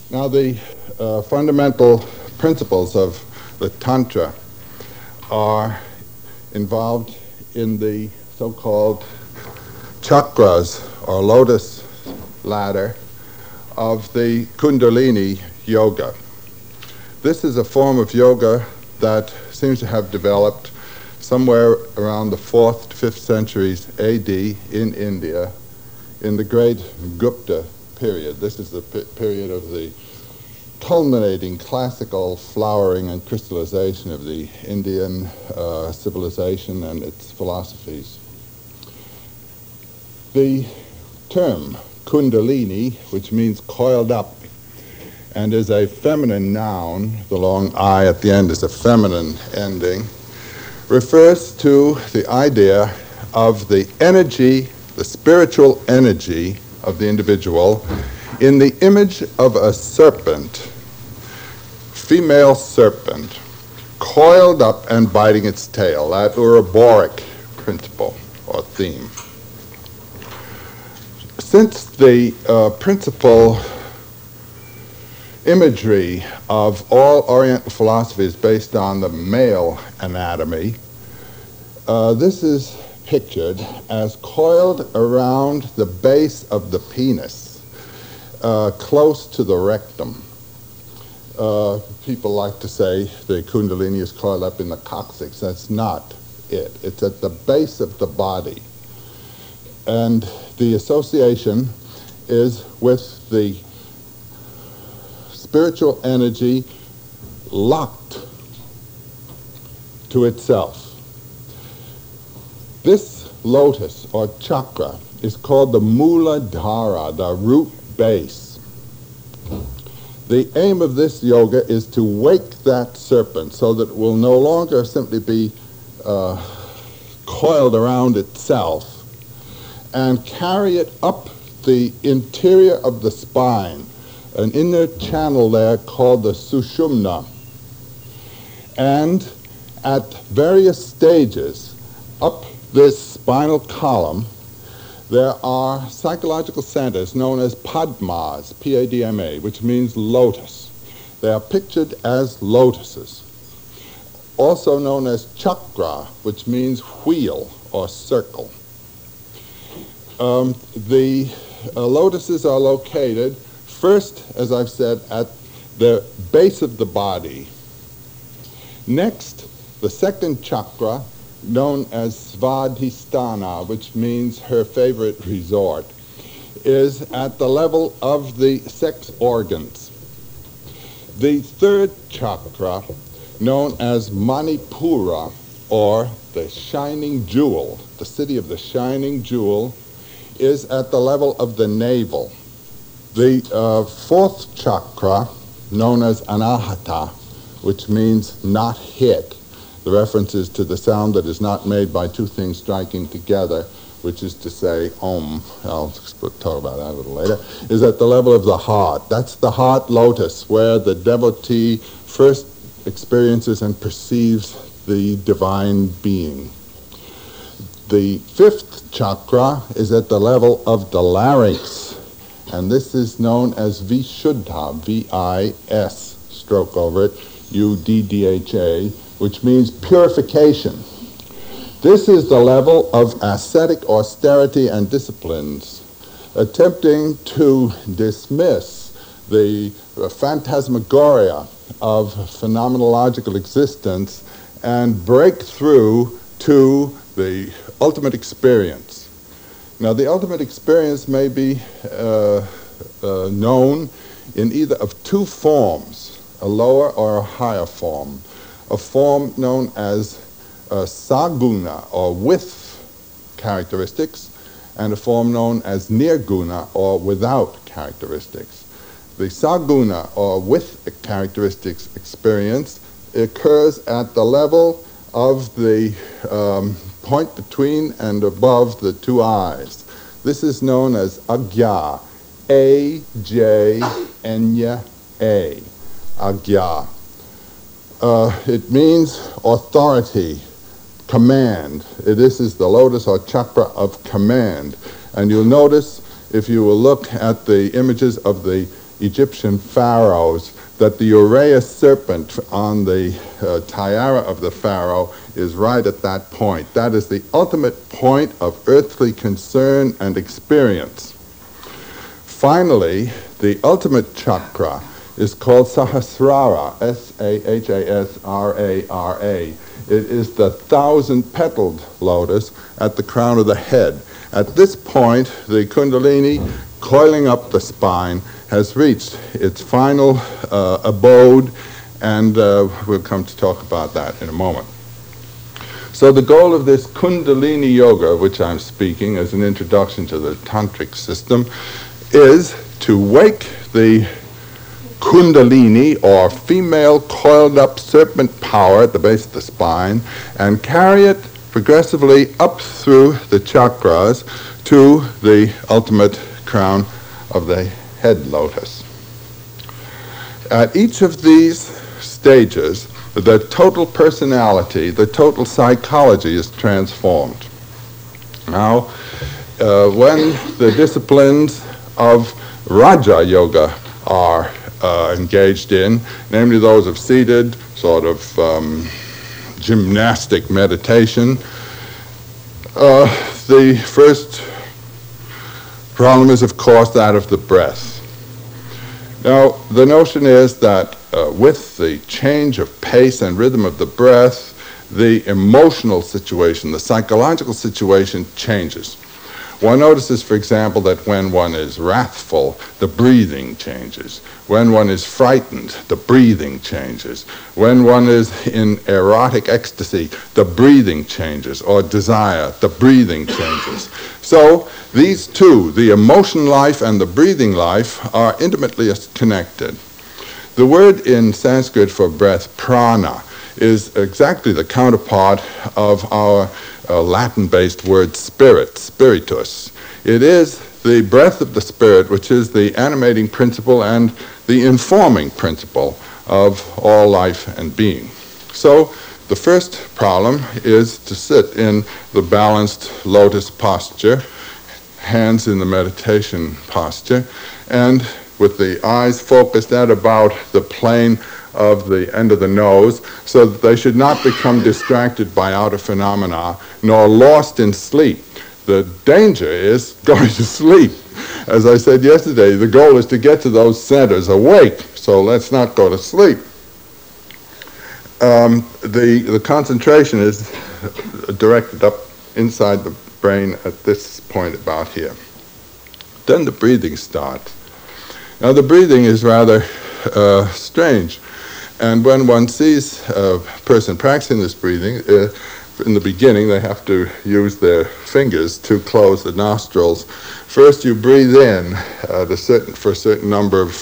Now, the fundamental principles of the Tantra are involved in the so-called chakras or lotus ladder of the Kundalini yoga. This is a form of yoga that seems to have developed somewhere around the 4th to 5th centuries AD in India in the great Gupta period. This is the period of the culminating classical flowering and crystallization of the Indian civilization and its philosophies. The term Kundalini, which means coiled up, and is a feminine noun, the long I at the end is a feminine ending, refers to the idea of the energy, the spiritual energy of the individual in the image of a serpent, female serpent, coiled up and biting its tail, that Uraboric principle or theme. Since the principal imagery of all Oriental philosophy is based on the male anatomy, this is pictured as coiled around the base of the penis, close to the rectum. People like to say the Kundalini is coiled up in the coccyx. That's not it. It's at the base of the body. And the association is with the spiritual energy locked to itself. This lotus or chakra is called the Muladhara, the root base. The aim of this yoga is to wake that serpent so that it will no longer simply be coiled around itself and carry it up the interior of the spine, an inner channel there called the Sushumna. And at various stages up this spinal column, there are psychological centers known as Padmas, P-A-D-M-A, which means lotus. They are pictured as lotuses. Also known as chakra, which means wheel or circle. The lotuses are located first, as I've said, at the base of the body. Next, the second chakra, known as Svadhisthana, which means her favorite resort, is at the level of the sex organs. The third chakra, known as Manipura, or the shining jewel, the city of the shining jewel, is at the level of the navel. The fourth chakra, known as Anahata, which means not hit, the reference is to the sound that is not made by two things striking together, which is to say, Om, I'll talk about that a little later, is at the level of the heart. That's the heart lotus, where the devotee first experiences and perceives the divine being. The fifth chakra is at the level of the larynx, and this is known as Vishuddha, V-I-S, stroke over it, U-D-D-H-A, which means purification. This is the level of ascetic austerity and disciplines, attempting to dismiss the phantasmagoria of phenomenological existence and break through to the ultimate experience. Now, the ultimate experience may be known in either of two forms, a lower or a higher form. A form known as saguna, or with characteristics, and a form known as nirguna, or without characteristics. The saguna, or with characteristics experience, occurs at the level of the point between and above the two eyes. This is known as agya, A-J-N-Y-A, agya. It means authority, command. This is the lotus or chakra of command. And you'll notice, if you will look at the images of the Egyptian pharaohs that the Uraeus serpent on the tiara of the pharaoh is right at that point. That is the ultimate point of earthly concern and experience. Finally, the ultimate chakra is called Sahasrara, Sahasrara. It is the 1,000-petaled lotus at the crown of the head. At this point, the Kundalini, coiling up the spine, has reached its final abode, and we'll come to talk about that in a moment. So the goal of this Kundalini Yoga, which I'm speaking as an introduction to the tantric system, is to wake the Kundalini, or female coiled up serpent power at the base of the spine, and carry it progressively up through the chakras to the ultimate crown of the head lotus. At each of these stages, the total personality, the total psychology is transformed. Now, when the disciplines of Raja Yoga are engaged in, namely those of seated, sort of gymnastic meditation, the first problem is, of course, that of the breath. Now, the notion is that with the change of pace and rhythm of the breath, the emotional situation, the psychological situation changes. One notices, for example, that when one is wrathful, the breathing changes. When one is frightened, the breathing changes. When one is in erotic ecstasy, the breathing changes, or desire, the breathing changes. So these two, the emotion life and the breathing life, are intimately connected. The word in Sanskrit for breath, prana, is exactly the counterpart of our Latin-based word spirit, spiritus. It is the breath of the spirit, which is the animating principle and the informing principle of all life and being. So the first problem is to sit in the balanced lotus posture, hands in the meditation posture, and with the eyes focused at about the plane of the end of the nose, so that they should not become distracted by outer phenomena, nor lost in sleep. The danger is going to sleep. As I said yesterday, the goal is to get to those centers awake, so let's not go to sleep. The concentration is directed up inside the brain at this point about here. Then the breathing starts. Now the breathing is rather strange. And when one sees a person practicing this breathing, in the beginning they have to use their fingers to close the nostrils. First you breathe in for a certain number of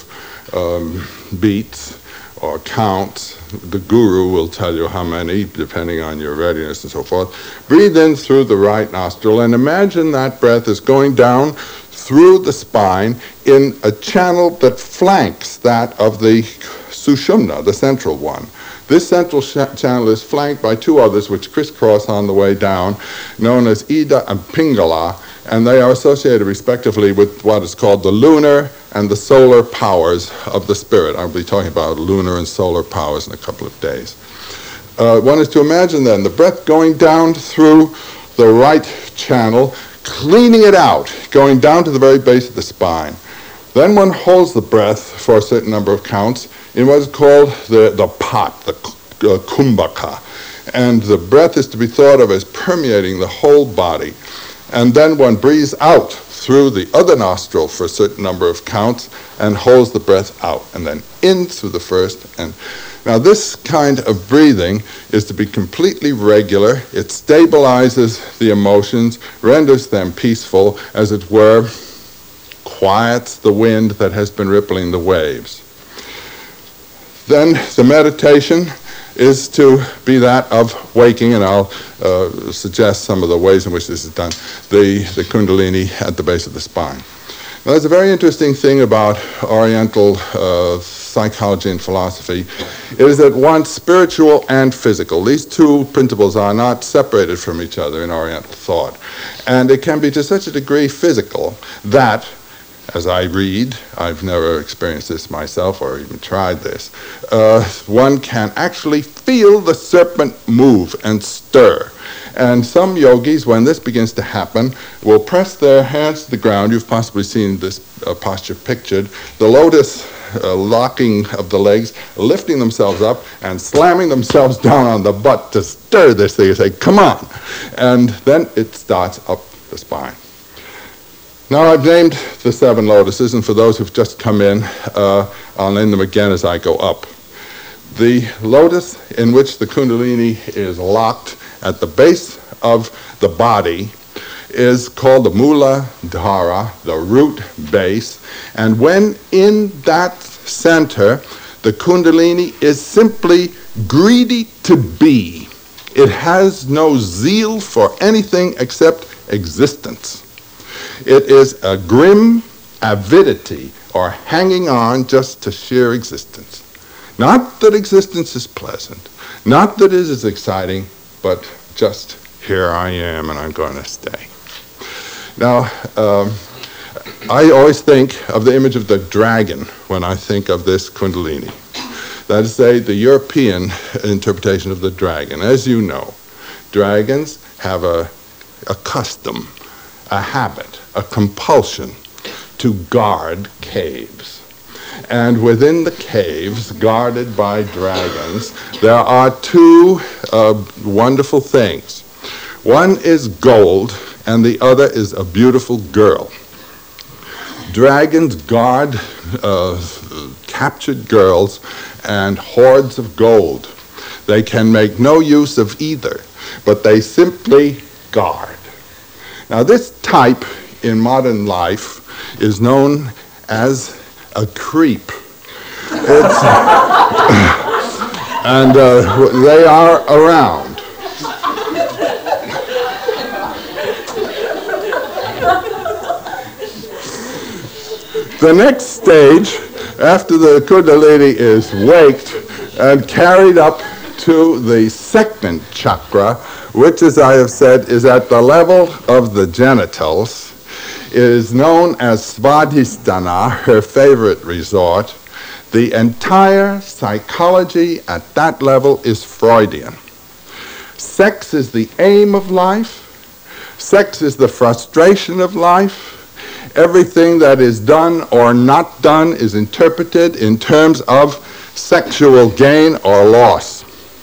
beats or counts. The guru will tell you how many, depending on your readiness and so forth. Breathe in through the right nostril, and imagine that breath is going down through the spine in a channel that flanks that of the Sushumna, the central one. This central channel is flanked by two others which crisscross on the way down, known as Ida and Pingala, and they are associated respectively with what is called the lunar and the solar powers of the spirit. I'll be talking about lunar and solar powers in a couple of days. One is to imagine then the breath going down through the right channel, cleaning it out, going down to the very base of the spine. Then one holds the breath for a certain number of counts in what is called the pot, the kumbhaka. And the breath is to be thought of as permeating the whole body. And then one breathes out through the other nostril for a certain number of counts and holds the breath out, and then in through the first. And now this kind of breathing is to be completely regular. It stabilizes the emotions, renders them peaceful, as it were, quiets the wind that has been rippling the waves. Then the meditation is to be that of waking, and I'll suggest some of the ways in which this is done, the Kundalini at the base of the spine. Now, there's a very interesting thing about Oriental psychology and philosophy. It is at once spiritual and physical. These two principles are not separated from each other in Oriental thought. And it can be to such a degree physical that as I read, I've never experienced this myself or even tried this, one can actually feel the serpent move and stir. And some yogis, when this begins to happen, will press their hands to the ground. You've possibly seen this posture pictured. The lotus locking of the legs, lifting themselves up and slamming themselves down on the butt to stir this thing and say, come on. And then it starts up the spine. Now I've named the 7 lotuses, and for those who've just come in, I'll name them again as I go up. The lotus in which the Kundalini is locked at the base of the body is called the Muladhara, the root base. And when in that center, the Kundalini is simply greedy to be. It has no zeal for anything except existence. It is a grim avidity, or hanging on just to sheer existence. Not that existence is pleasant, not that it is exciting, but just here I am and I'm going to stay. Now, I always think of the image of the dragon when I think of this Kundalini. That is to say, the European interpretation of the dragon. As you know, dragons have a custom, a habit, a compulsion to guard caves. And within the caves, guarded by dragons, there are 2 wonderful things. One is gold, and the other is a beautiful girl. Dragons guard captured girls and hoards of gold. They can make no use of either, but they simply guard. Now, this type in modern life is known as a creep. And they are around. The next stage, after the Kundalini is waked and carried up to the second chakra, which, as I have said, is at the level of the genitals, is known as Svadhisthana, her favorite resort. The entire psychology at that level is Freudian. Sex is the aim of life. Sex is the frustration of life. Everything that is done or not done is interpreted in terms of sexual gain or loss.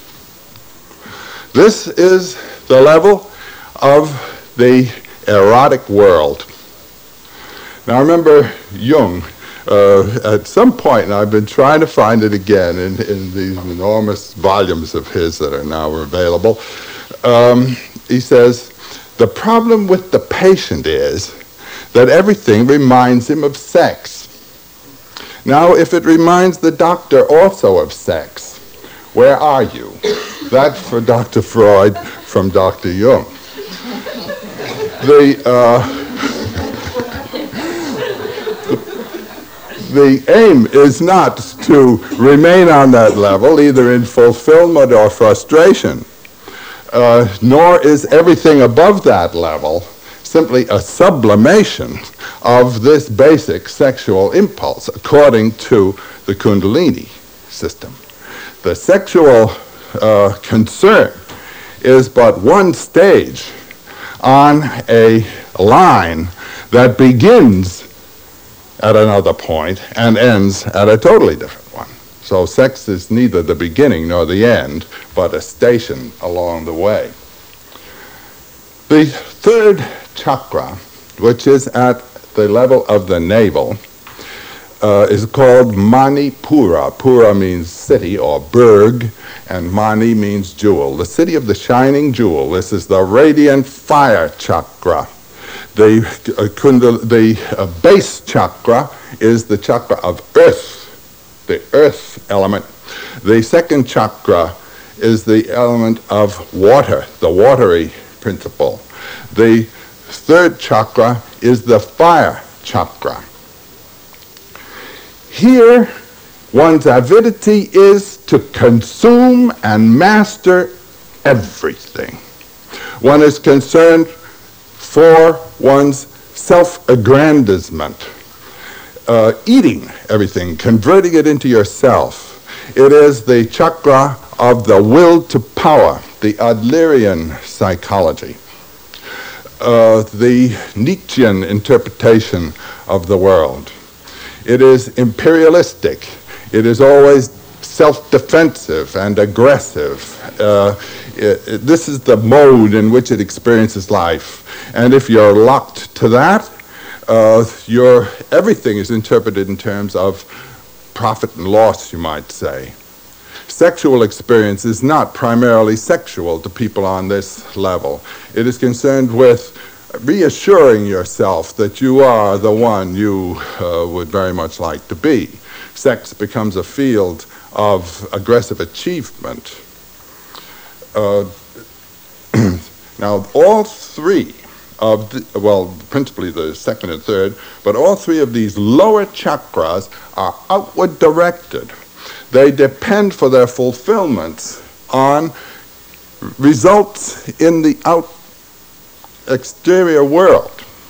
This is the level of the erotic world. Now, I remember Jung, at some point, and I've been trying to find it again in these enormous volumes of his that are now available. He says, the problem with the patient is that everything reminds him of sex. Now, if it reminds the doctor also of sex, where are you? That's for Dr. Freud from Dr. Jung. The aim is not to remain on that level, either in fulfillment or frustration, nor is everything above that level simply a sublimation of this basic sexual impulse, according to the Kundalini system. The sexual concern is but one stage on a line that begins at another point and ends at a totally different one. So sex is neither the beginning nor the end, but a station along the way. The third chakra, which is at the level of the navel, is called Manipura. Pura means city or burg, and Mani means jewel. The city of the shining jewel. This is the radiant fire chakra. The base chakra is the chakra of earth, the earth element. The second chakra is the element of water, the watery principle. The third chakra is the fire chakra. Here, one's avidity is to consume and master everything. One is concerned for one's self-aggrandizement. eating everything, converting it into yourself. It is the chakra of the will to power, the Adlerian psychology, the Nietzschean interpretation of the world. It is imperialistic. It is always self-defensive and aggressive. This is the mode in which it experiences life. And if you're locked to that, everything is interpreted in terms of profit and loss, you might say. Sexual experience is not primarily sexual to people on this level. It is concerned with reassuring yourself that you are the one you would very much like to be. Sex becomes a field of aggressive achievement. Now, all three of principally the second and third, but all three of these lower chakras are outward directed. They depend for their fulfillment on results in the exterior world.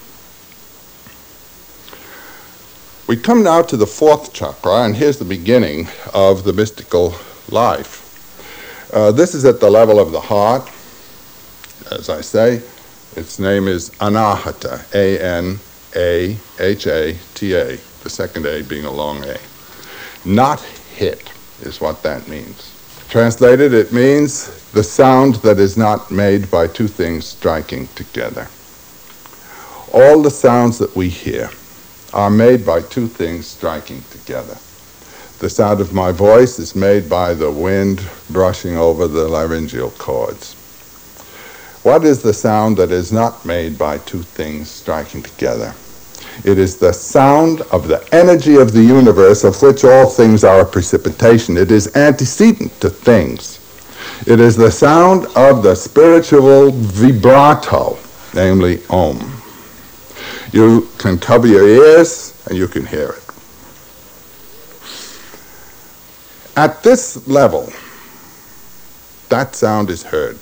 We come now to the fourth chakra, and here's the beginning of the mystical life. This is at the level of the heart. As I say, its name is Anahata, A-N-A-H-A-T-A, the second A being a long A. Not hit is what that means. Translated, it means the sound that is not made by two things striking together. All the sounds that we hear are made by two things striking together. The sound of my voice is made by the wind brushing over the laryngeal cords. What is the sound that is not made by two things striking together? It is the sound of the energy of the universe, of which all things are a precipitation. It is antecedent to things. It is the sound of the spiritual vibrato, namely Om. You can cover your ears and you can hear it. At this level, that sound is heard.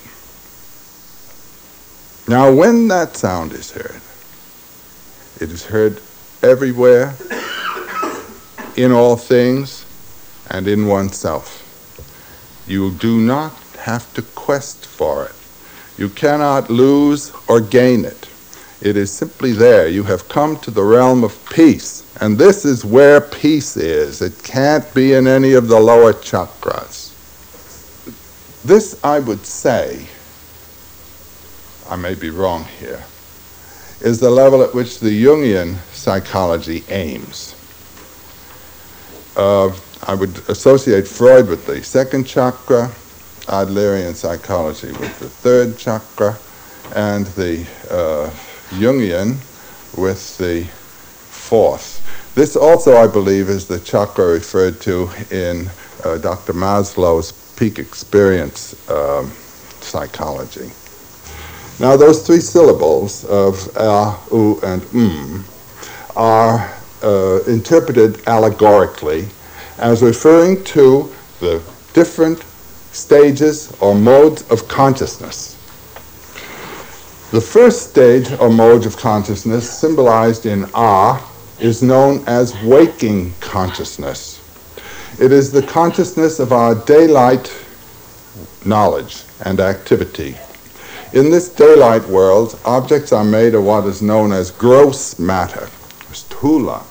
Now, when that sound is heard, it is heard everywhere, in all things, and in oneself. You do not have to quest for it. You cannot lose or gain it. It is simply there. You have come to the realm of peace, and this is where peace is. It can't be in any of the lower chakras. This, I would say, I may be wrong here, is the level at which the Jungian psychology aims. I would associate Freud with the second chakra, Adlerian psychology with the third chakra, and the Jungian with the fourth. This also, I believe, is the chakra referred to in Dr. Maslow's peak experience psychology. Now, those three syllables of A, U, and are interpreted allegorically as referring to the different stages or modes of consciousness. The first stage or mode of consciousness, symbolized in A, is known as waking consciousness. It is the consciousness of our daylight knowledge and activity. In this daylight world, objects are made of what is known as gross matter, sthula.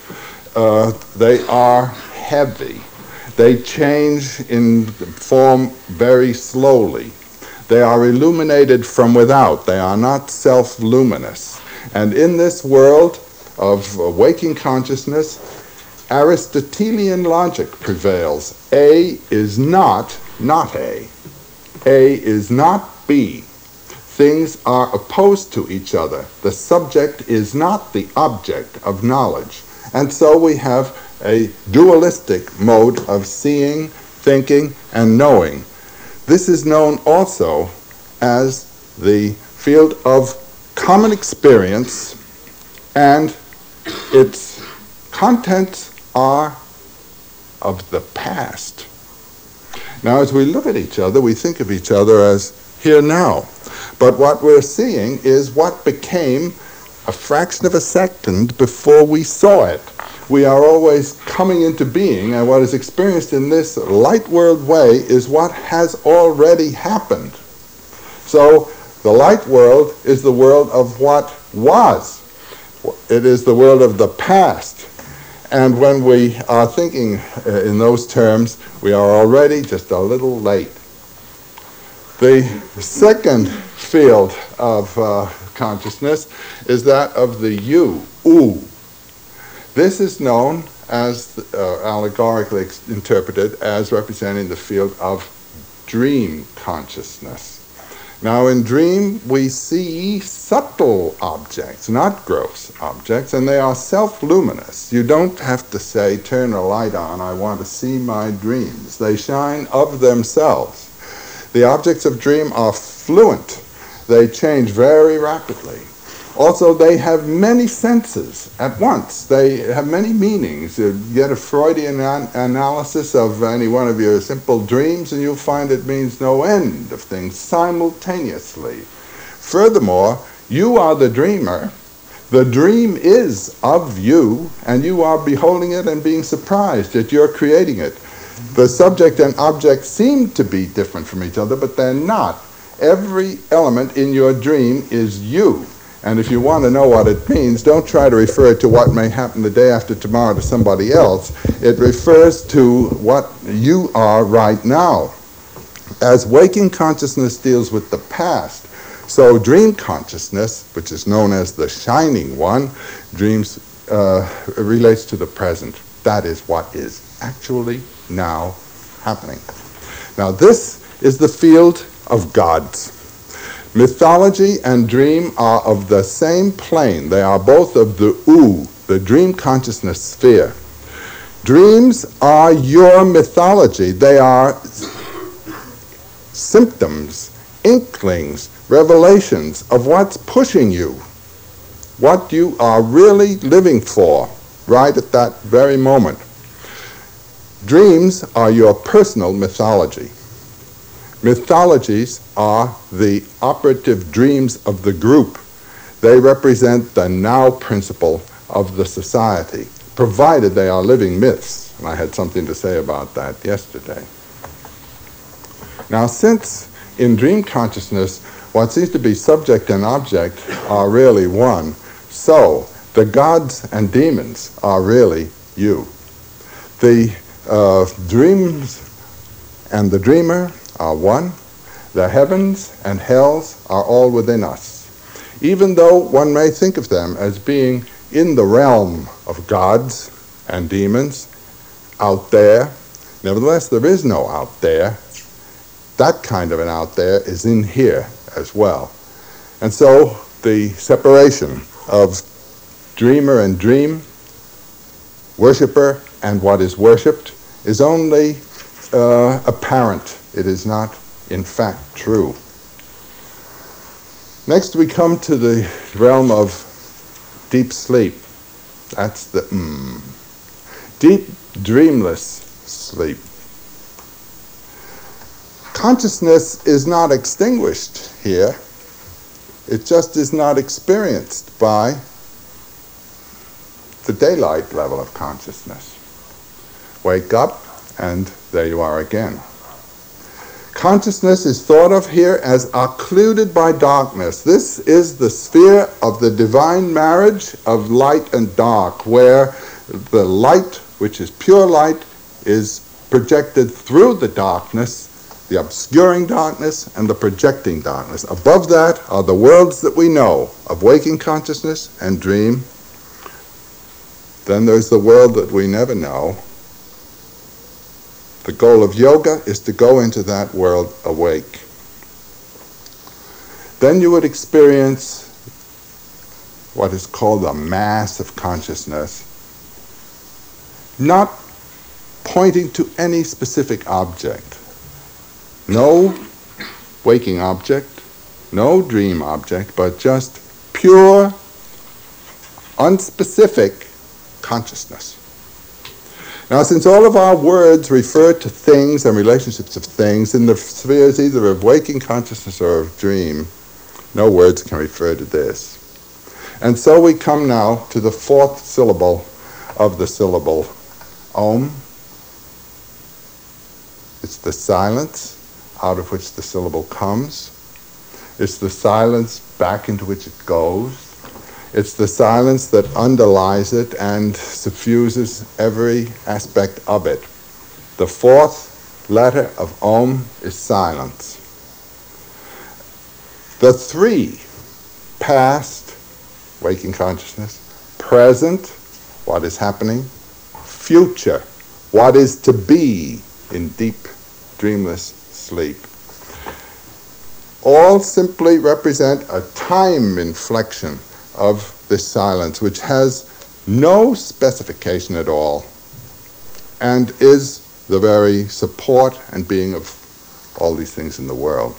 They are heavy. They change in form very slowly. They are illuminated from without. They are not self-luminous. And in this world of waking consciousness, Aristotelian logic prevails. A is not A. A is not B. Things are opposed to each other. The subject is not the object of knowledge. And so we have a dualistic mode of seeing, thinking, and knowing. This is known also as the field of common experience, and its contents are of the past. Now, as we look at each other, we think of each other as here now. But what we're seeing is what became a fraction of a second before we saw it. we are always coming into being, and what is experienced in this light world way is what has already happened. So the light world is the world of what was. It is the world of the past. And when we are thinking in those terms, we are already just a little late. The second field of consciousness is that of the you, U. This is known as, allegorically interpreted, as representing the field of dream consciousness. Now in dream we see subtle objects, not gross objects, and they are self-luminous. You don't have to say, turn a light on, I want to see my dreams. They shine of themselves. The objects of dream are fluent. They change very rapidly. Also, they have many senses at once. They have many meanings. You get a Freudian analysis of any one of your simple dreams, and you'll find it means no end of things simultaneously. Furthermore, you are the dreamer. The dream is of you, and you are beholding it and being surprised that you're creating it. The subject and object seem to be different from each other, but they're not. Every element in your dream is you. And if you want to know what it means, don't try to refer it to what may happen the day after tomorrow to somebody else. It refers to what you are right now. As waking consciousness deals with the past, so dream consciousness, which is known as the shining one, relates to the present. That is what is actually now happening. Now this is the field of gods. Mythology and dream are of the same plane. They are both of the U, the dream consciousness sphere. Dreams are your mythology. They are symptoms, inklings, revelations of what's pushing you, what you are really living for right at that very moment. Dreams are your personal mythology. Mythologies are the operative dreams of the group. They represent the now principle of the society, provided they are living myths. And I had something to say about that yesterday. Now, since in dream consciousness, what seems to be subject and object are really one, so the gods and demons are really you. The dreams and the dreamer are one. The heavens and hells are all within us. Even though one may think of them as being in the realm of gods and demons, out there, nevertheless there is no out there. That kind of an out there is in here as well. And so the separation of dreamer and dream, worshipper and what is worshipped, is only apparent. It is not, in fact, true. Next we come to the realm of deep sleep. That's the deep, dreamless sleep. Consciousness is not extinguished here. It just is not experienced by the daylight level of consciousness. Wake up, and there you are again. Consciousness is thought of here as occluded by darkness. This is the sphere of the divine marriage of light and dark, where the light, which is pure light, is projected through the darkness, the obscuring darkness and the projecting darkness. Above that are the worlds that we know of waking consciousness and dream. Then there's the world that we never know. The goal of yoga is to go into that world awake. Then you would experience what is called a mass of consciousness, not pointing to any specific object. No waking object, no dream object, but just pure, unspecific consciousness. Now, since all of our words refer to things and relationships of things in the spheres either of waking consciousness or of dream, no words can refer to this. And so we come now to the fourth syllable of the syllable Om. It's the silence out of which the syllable comes. It's the silence back into which it goes. It's the silence that underlies it and suffuses every aspect of it. The fourth letter of Om is silence. The three, past, waking consciousness, present, what is happening, future, what is to be in deep, dreamless sleep, all simply represent a time inflection of this silence, which has no specification at all and is the very support and being of all these things in the world.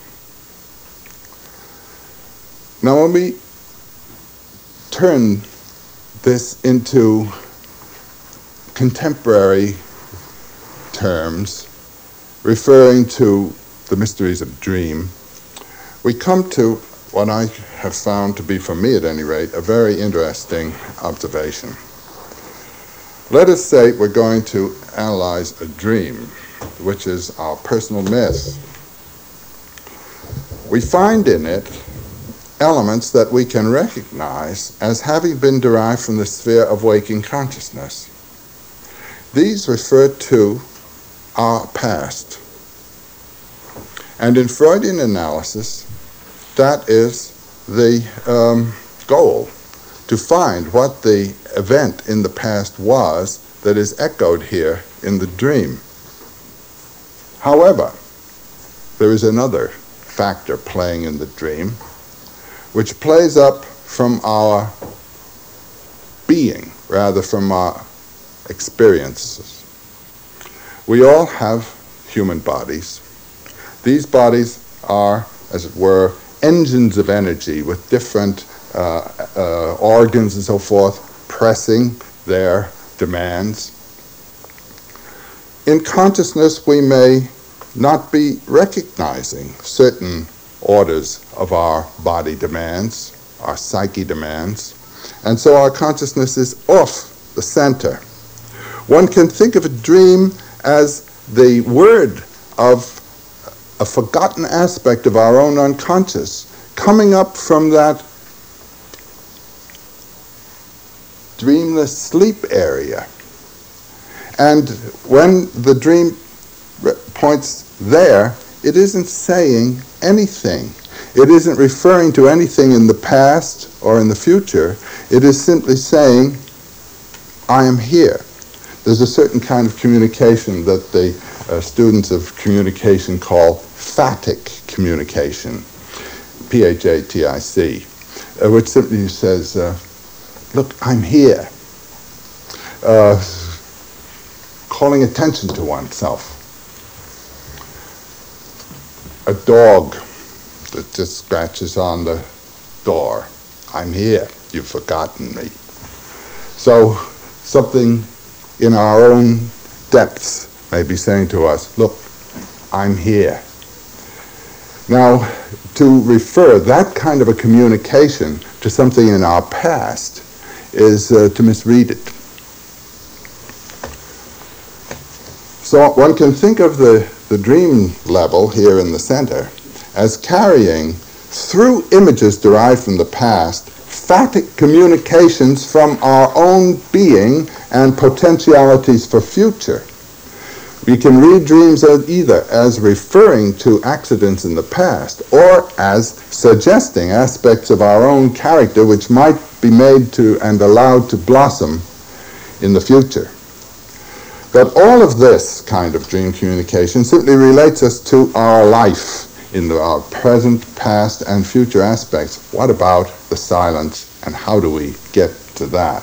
Now, when we turn this into contemporary terms, referring to the mysteries of dream, we come to what I have found to be, for me at any rate, a very interesting observation. Let us say we're going to analyze a dream, which is our personal myth. We find in it elements that we can recognize as having been derived from the sphere of waking consciousness. These refer to our past. And in Freudian analysis, that is the goal, to find what the event in the past was that is echoed here in the dream. However, there is another factor playing in the dream, which plays up from our being, rather from our experiences. We all have human bodies. These bodies are, as it were, engines of energy with different organs and so forth pressing their demands. In consciousness, we may not be recognizing certain orders of our body demands, our psyche demands, and so our consciousness is off the center. One can think of a dream as the word of a forgotten aspect of our own unconscious coming up from that dreamless sleep area. And when the dream points there, it isn't saying anything. It isn't referring to anything in the past or in the future. It is simply saying, I am here. There's a certain kind of communication that the students of communication call phatic communication, P-H-A-T-I-C, which simply says, look, I'm here. Calling attention to oneself. A dog that just scratches on the door. I'm here. You've forgotten me. So something in our own depths may be saying to us, look, I'm here. Now, to refer that kind of a communication to something in our past is to misread it. So one can think of the dream level here in the center as carrying, through images derived from the past, phatic communications from our own being and potentialities for future. We can read dreams either as referring to accidents in the past or as suggesting aspects of our own character which might be made to and allowed to blossom in the future. But all of this kind of dream communication simply relates us to our life in our present, past, and future aspects. What about the silence, and how do we get to that?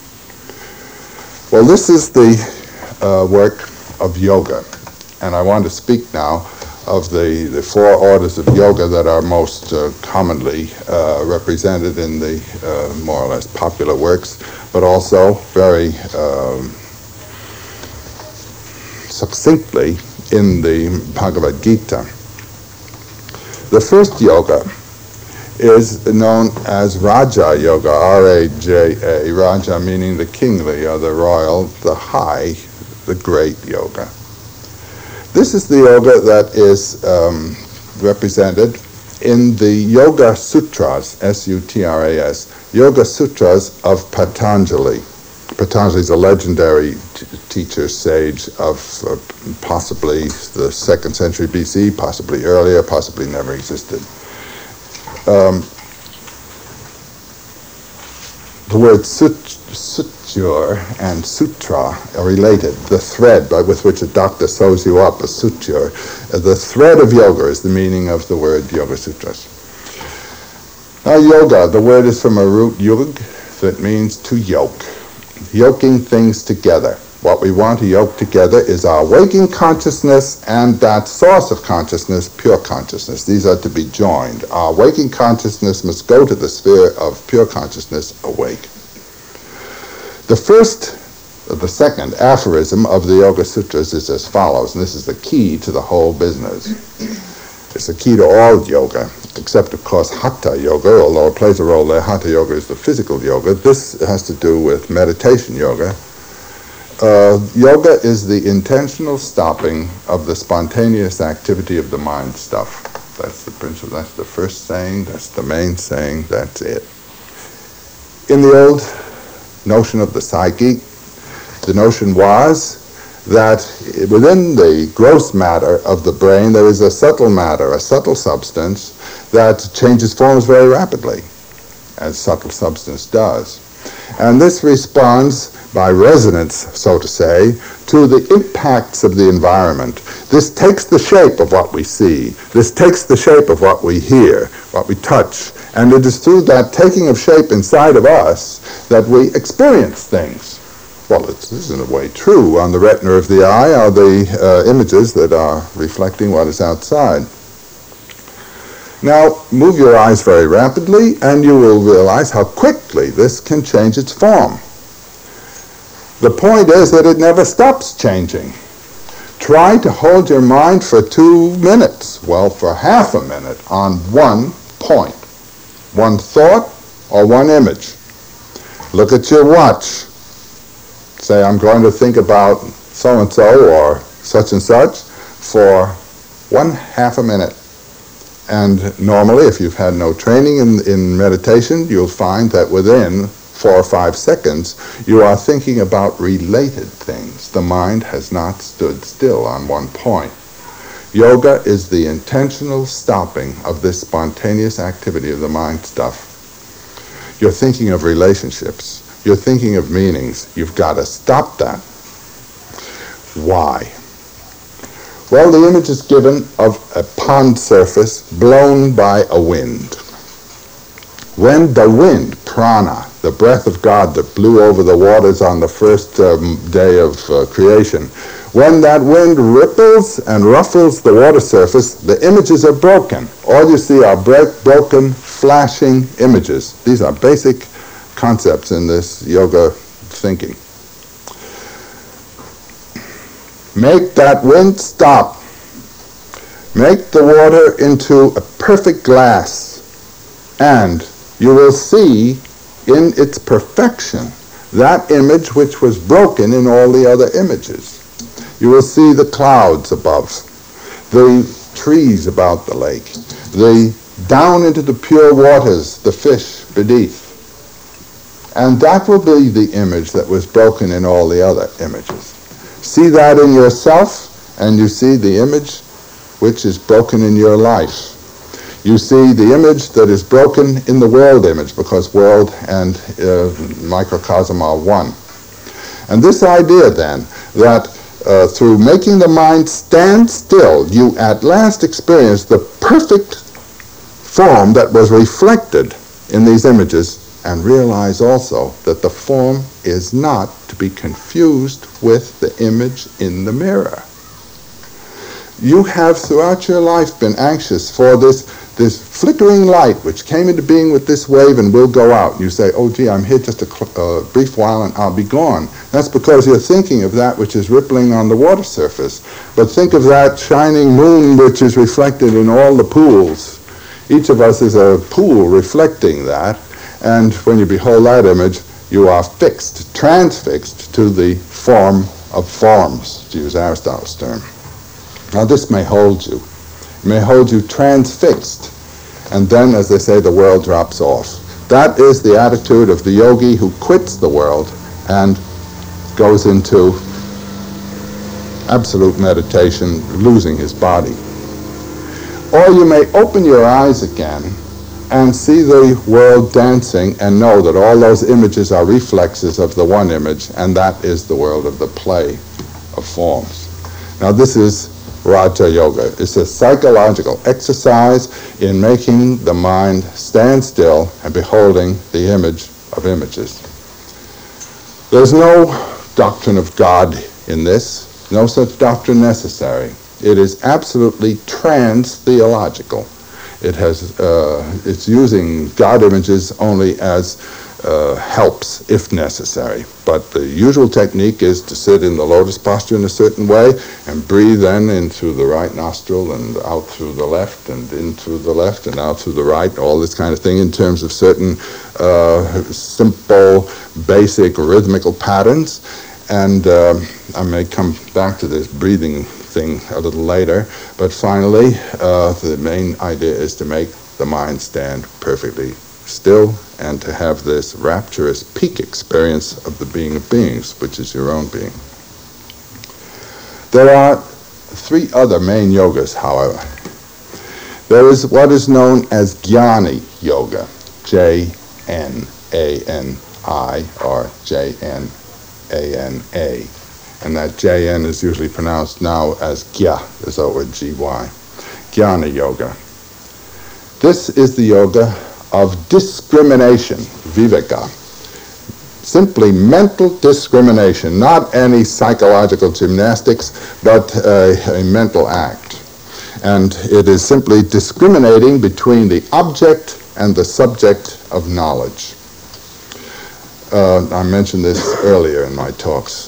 Well, this is the work of yoga, and I want to speak now of the four orders of yoga that are most commonly represented in the more or less popular works, but also very succinctly in the Bhagavad Gita. The first yoga is known as Raja Yoga, R-A-J-A, Raja meaning the kingly or the royal, the high, the great yoga. This is the yoga that is represented in the Yoga Sutras, S-U-T-R-A-S, Yoga Sutras of Patanjali. Patanjali is a legendary teacher, sage of possibly the 2nd century BC, possibly earlier, possibly never existed. The word suture and sutra are related. The thread with which a doctor sews you up, a suture. The thread of yoga is the meaning of the word Yoga Sutras. Now yoga, the word is from a root yug that means to yoke. Yoking things together. What we want to yoke together is our waking consciousness and that source of consciousness, pure consciousness. These are to be joined. Our waking consciousness must go to the sphere of pure consciousness awake. The second aphorism of the Yoga Sutras is as follows, and this is the key to the whole business. It's the key to all yoga, except of course Hatha Yoga, although it plays a role there. Hatha Yoga is the physical yoga. This has to do with meditation yoga. Yoga is the intentional stopping of the spontaneous activity of the mind stuff. That's the principle. That's the first saying. That's the main saying. That's it. In the old notion of the psyche, the notion was that within the gross matter of the brain there is a subtle matter, a subtle substance that changes forms very rapidly, as subtle substance does. And this responds by resonance, so to say, to the impacts of the environment. This takes the shape of what we see. This takes the shape of what we hear, what we touch. And it is through that taking of shape inside of us that we experience things. Well, this is in a way true. On the retina of the eye are the images that are reflecting what is outside. Now, move your eyes very rapidly, and you will realize how quickly this can change its form. The point is that it never stops changing. Try to hold your mind for 2 minutes, well, for half a minute, on one point, one thought or one image. Look at your watch. Say, I'm going to think about so-and-so or such and such for 1/2 a minute. And normally, if you've had no training in meditation, you'll find that within 4 or 5 seconds, you are thinking about related things. The mind has not stood still on one point. Yoga is the intentional stopping of this spontaneous activity of the mind stuff. You're thinking of relationships. You're thinking of meanings. You've got to stop that. Why? Well, the image is given of a pond surface blown by a wind. When the wind, prana, the breath of God that blew over the waters on the first day of creation, when that wind ripples and ruffles the water surface, the images are broken. All you see are broken, flashing images. These are basic concepts in this yoga thinking. Make that wind stop. Make the water into a perfect glass, and you will see in its perfection that image which was broken in all the other images. You will see the clouds above, the trees about the lake, the down into the pure waters, the fish beneath. And that will be the image that was broken in all the other images. See that in yourself, and you see the image which is broken in your life. You see the image that is broken in the world image, because world and microcosm are one. And this idea then, that through making the mind stand still, you at last experience the perfect form that was reflected in these images, and realize also that the form is not to be confused with the image in the mirror. You have throughout your life been anxious for this flickering light which came into being with this wave and will go out. You say, oh gee, I'm here just a brief while and I'll be gone. That's because you're thinking of that which is rippling on the water surface. But think of that shining moon which is reflected in all the pools, Each of us is a pool reflecting that, and when you behold that image, you are fixed, transfixed to the form of forms, to use Aristotle's term. Now this may hold you. It may hold you transfixed, and then, as they say, the world drops off. That is the attitude of the yogi who quits the world and goes into absolute meditation, losing his body. Or you may open your eyes again and see the world dancing and know that all those images are reflexes of the one image, and that is the world of the play of forms. Now this is Raja Yoga. It's a psychological exercise in making the mind stand still and beholding the image of images. There's no doctrine of God in this, no such doctrine necessary. It is absolutely trans-theological. It's using God images only as helps if necessary. But the usual technique is to sit in the lotus posture in a certain way and breathe then in through the right nostril and out through the left and in through the left and out through the right, all this kind of thing in terms of certain simple, basic rhythmical patterns. And I may come back to this breathing thing a little later, but finally the main idea is to make the mind stand perfectly still and to have this rapturous peak experience of the being of beings, which is your own being. There are three other main yogas, however. There is what is known as Jnani Yoga, J-N-A-N-I or J-N-A-N-A. And that J-N is usually pronounced now as Gya, as though it were G-Y. Jnana Yoga. This is the yoga of discrimination, viveka. Simply mental discrimination, not any psychological gymnastics, but a mental act. And it is simply discriminating between the object and the subject of knowledge. I mentioned this earlier in my talks.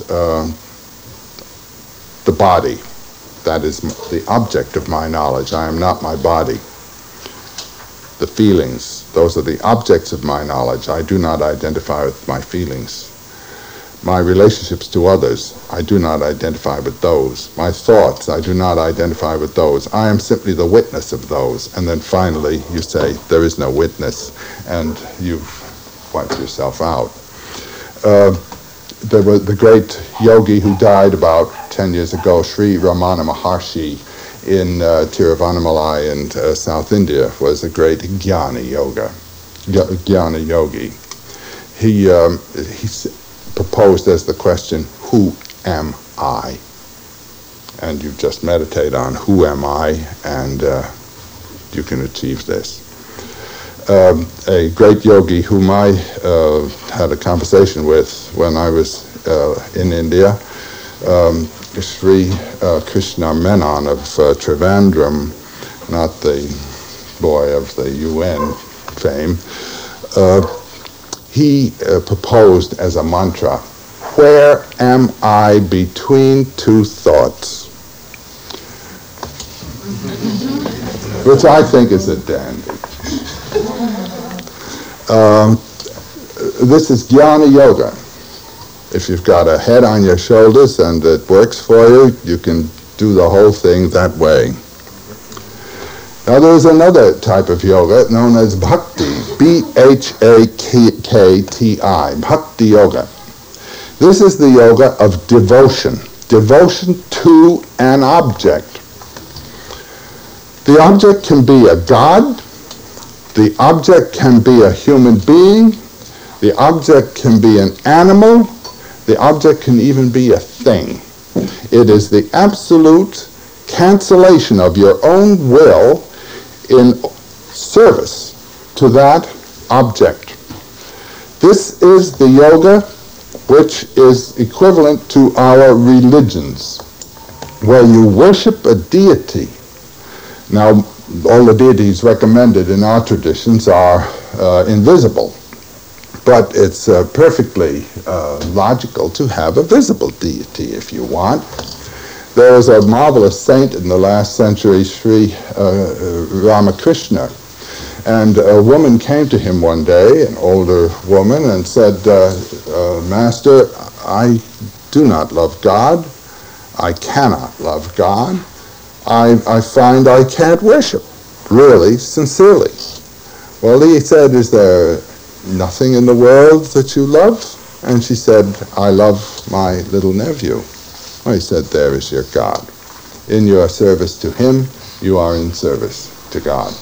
The body, that is the object of my knowledge. I am not my body. The feelings, those are the objects of my knowledge. I do not identify with my feelings. My relationships to others, I do not identify with those. My thoughts, I do not identify with those. I am simply the witness of those. And then finally you say, there is no witness, and you've wiped yourself out. There was the great yogi who died about 10 years ago, Sri Ramana Maharshi, in Tiruvannamalai in South India, was a great Jnana yogi. He proposed as the question, who am I? And you just meditate on who am I, and you can achieve this. A great yogi whom I had a conversation with when I was in India, Sri Krishna Menon of Trivandrum, not the boy of the UN fame, he proposed as a mantra, where am I between two thoughts? Which I think is a dandy. This is Jnana Yoga. If you've got a head on your shoulders and it works for you, you can do the whole thing that way. Now there's another type of yoga known as Bhakti, B-H-A-K-T-I, Bhakti Yoga. This is the yoga of devotion, devotion to an object. The object can be a god, the object can be a human being, the object can be an animal, the object can even be a thing. It is the absolute cancellation of your own will in service to that object. This is the yoga which is equivalent to our religions, where you worship a deity. Now, all the deities recommended in our traditions are invisible. But it's perfectly logical to have a visible deity if you want. There was a marvelous saint in the last century, Sri Ramakrishna, And a woman came to him one day, an older woman, and said, Master, I do not love God. I cannot love God. I find I can't worship, really, sincerely. Well, he said, is there nothing in the world that you love? And she said, I love my little nephew. Well, he said, there is your God. In your service to him, you are in service to God.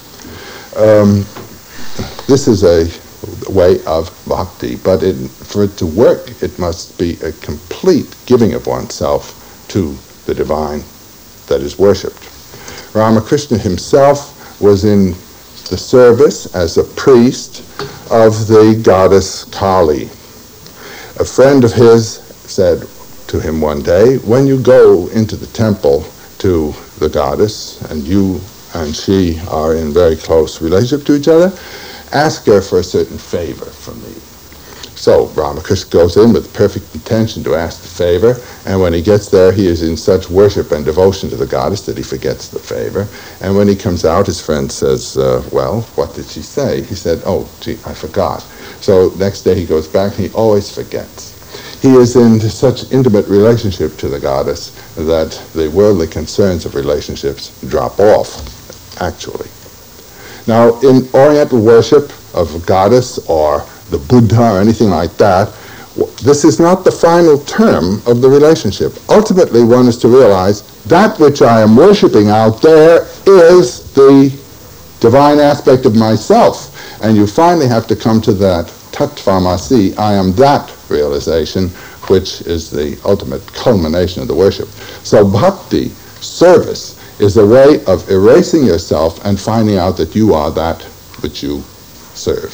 This is a way of bhakti, but for it to work, it must be a complete giving of oneself to the divine that is worshipped. Ramakrishna himself was in the service as a priest of the goddess Kali. A friend of his said to him one day, when you go into the temple to the goddess, and you and she are in very close relationship to each other, ask her for a certain favor from me. So Ramakrishna goes in with perfect intention to ask the favor, and when he gets there, he is in such worship and devotion to the goddess that he forgets the favor. And when he comes out, his friend says, well, what did she say? He said, oh, gee, I forgot. So next day he goes back, and he always forgets. He is in such intimate relationship to the goddess that the worldly concerns of relationships drop off, actually. Now, in Oriental worship of a goddess or the Buddha or anything like that, this is not the final term of the relationship. Ultimately, one is to realize that which I am worshiping out there is the divine aspect of myself. And you finally have to come to that tattvamasi, I am that realization, which is the ultimate culmination of the worship. So bhakti, service, is a way of erasing yourself and finding out that you are that which you serve.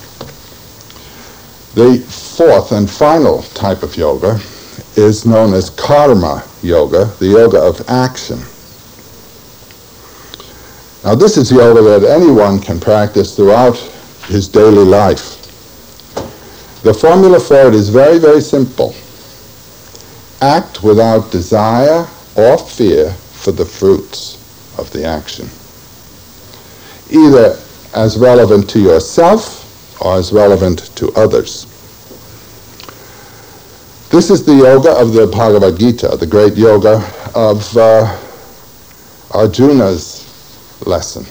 The fourth and final type of yoga is known as karma yoga, the yoga of action. Now this is yoga that anyone can practice throughout his daily life. The formula for it is very, very simple. Act without desire or fear for the fruits of the action, either as relevant to yourself or as relevant to others. This is the yoga of the Bhagavad Gita, the great yoga of Arjuna's lesson.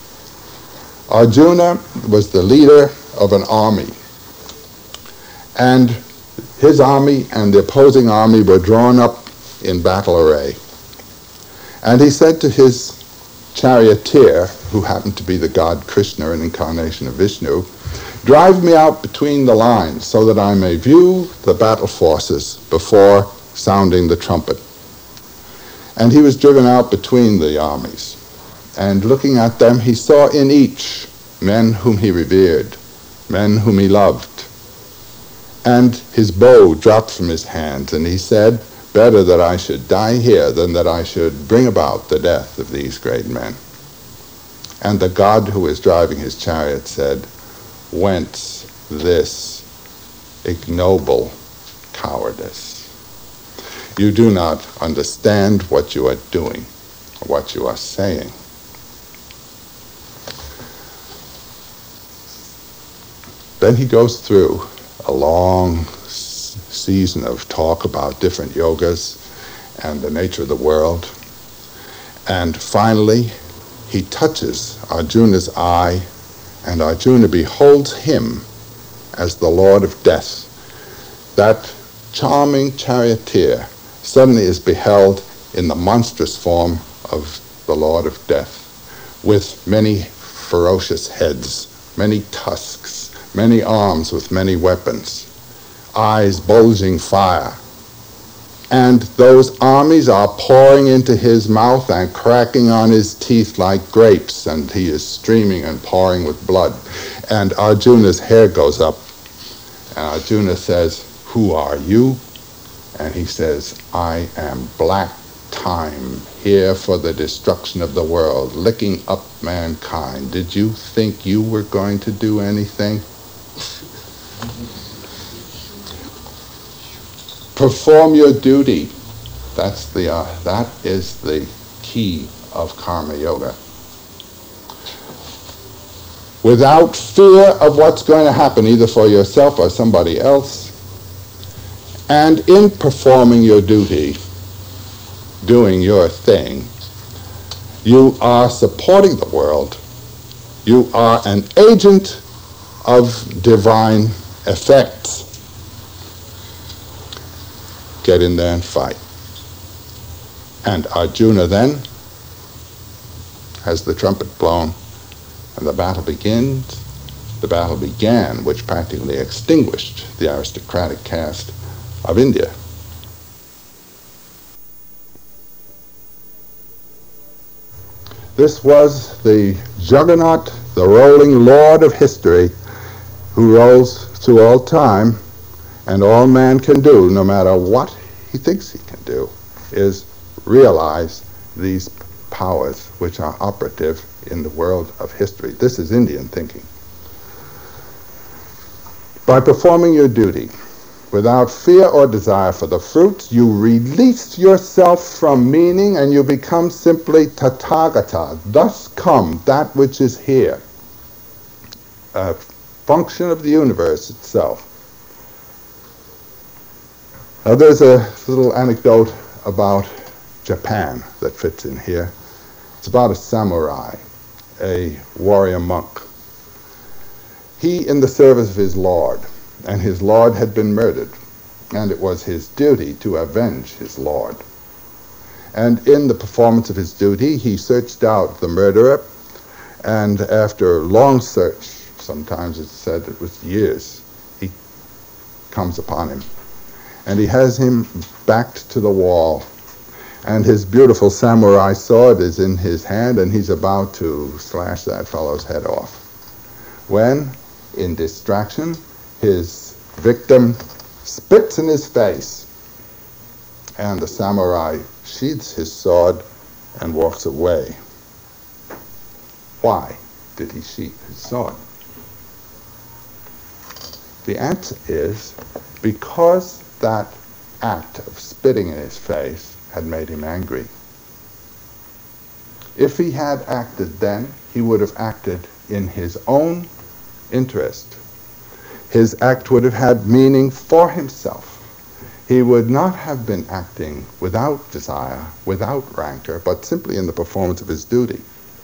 Arjuna was the leader of an army, and his army and the opposing army were drawn up in battle array. And he said to his charioteer, who happened to be the god Krishna, an incarnation of Vishnu, drive me out between the lines so that I may view the battle forces before sounding the trumpet. And he was driven out between the armies. And looking at them, he saw in each men whom he revered, men whom he loved. And his bow dropped from his hands, and he said, better that I should die here than that I should bring about the death of these great men. And the god who was driving his chariot said, whence this ignoble cowardice? You do not understand what you are doing, or what you are saying. Then he goes through a long season of talk about different yogas and the nature of the world. And finally, he touches Arjuna's eye, and Arjuna beholds him as the Lord of Death. That charming charioteer suddenly is beheld in the monstrous form of the Lord of Death, with many ferocious heads, many tusks, many arms with many weapons, eyes bulging fire. And those armies are pouring into his mouth and cracking on his teeth like grapes, and he is streaming and pouring with blood. And Arjuna's hair goes up, and Arjuna says, who are you? And he says, I am Black Time, here for the destruction of the world, licking up mankind. Did you think you were going to do anything? Perform your duty. That is the key of karma yoga. without fear of what's going to happen, either for yourself or somebody else, and in performing your duty, doing your thing, you are supporting the world. You are an agent of divine effects. Get in there and fight. And Arjuna then has the trumpet blown, and the battle begins. The battle began, which practically extinguished the aristocratic caste of India. This was the juggernaut, the rolling lord of history, who rolls through all time, and all man can do, no matter what he thinks he can do, is realize these powers which are operative in the world of history. This is Indian thinking. By performing your duty without fear or desire for the fruits, you release yourself from meaning and you become simply Tathagata. Thus come that which is here, a function of the universe itself. Now there's a little anecdote about Japan that fits in here. It's about a samurai, a warrior monk. He in the service of his lord, and his lord had been murdered, and it was his duty to avenge his lord. And in the performance of his duty, he searched out the murderer, and after long search, sometimes it's said it was years, he comes upon him. And he has him backed to the wall, and his beautiful samurai sword is in his hand, and he's about to slash that fellow's head off, when, in distraction, his victim spits in his face, and the samurai sheathes his sword and walks away. Why did he sheath his sword? The answer is because that act of spitting in his face had made him angry. If he had acted then, he would have acted in his own interest. His act would have had meaning for himself. He would not have been acting without desire, without rancor, but simply in the performance of his duty.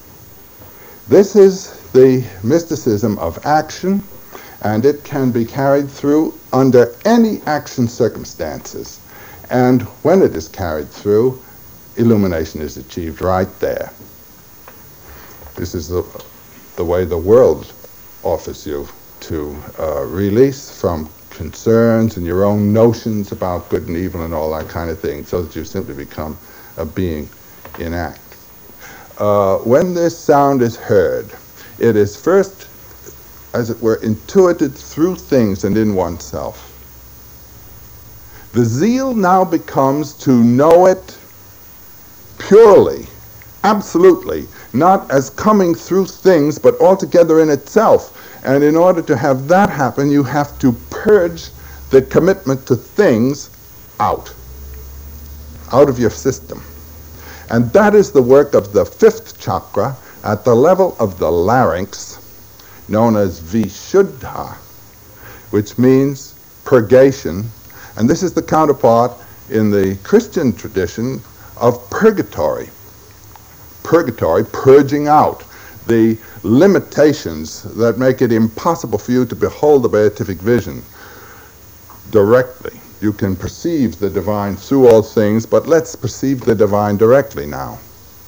This is the mysticism of action, and it can be carried through under any action circumstances. And when it is carried through, illumination is achieved right there. This is the way the world offers you to release from concerns and your own notions about good and evil and all that kind of thing, so that you simply become a being in act. When this sound is heard, it is first, as it were, intuited through things and in oneself. The zeal now becomes to know it purely, absolutely, not as coming through things, but altogether in itself. And in order to have that happen, you have to purge the commitment to things out of your system. And that is the work of the fifth chakra at the level of the larynx, known as Vishuddha, which means purgation. And this is the counterpart in the Christian tradition of purgatory. Purgatory, purging out the limitations that make it impossible for you to behold the beatific vision directly. You can perceive the divine through all things, but let's perceive the divine directly now.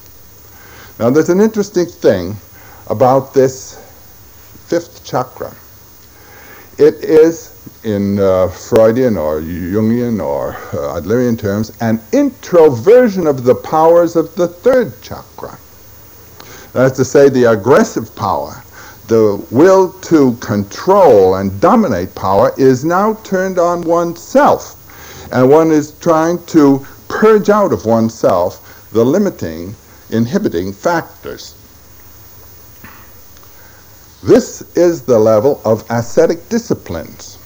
Now there's an interesting thing about this fifth chakra. It is, in Freudian or Jungian or Adlerian terms, an introversion of the powers of the third chakra. That's to say, the aggressive power, the will to control and dominate power, is now turned on oneself. And one is trying to purge out of oneself the limiting, inhibiting factors. This is the level of ascetic disciplines.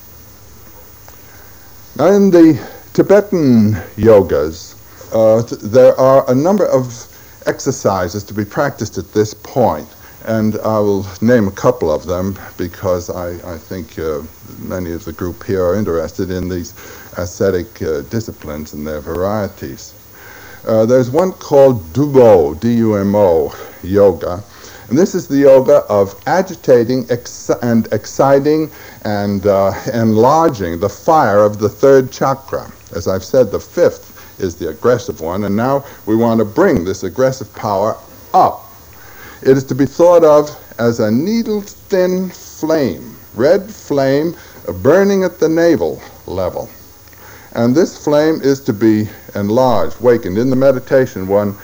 Now in the Tibetan yogas, there are a number of exercises to be practiced at this point, And I will name a couple of them because I think many of the group here are interested in these ascetic disciplines and their varieties. There's one called Dumo, D-U-M-O, yoga. And this is the yoga of agitating and exciting and enlarging the fire of the third chakra. As I've said, the fifth is the aggressive one, and now we want to bring this aggressive power up. It is to be thought of as a needle-thin flame, red flame burning at the navel level. And this flame is to be enlarged, wakened. In the meditation, one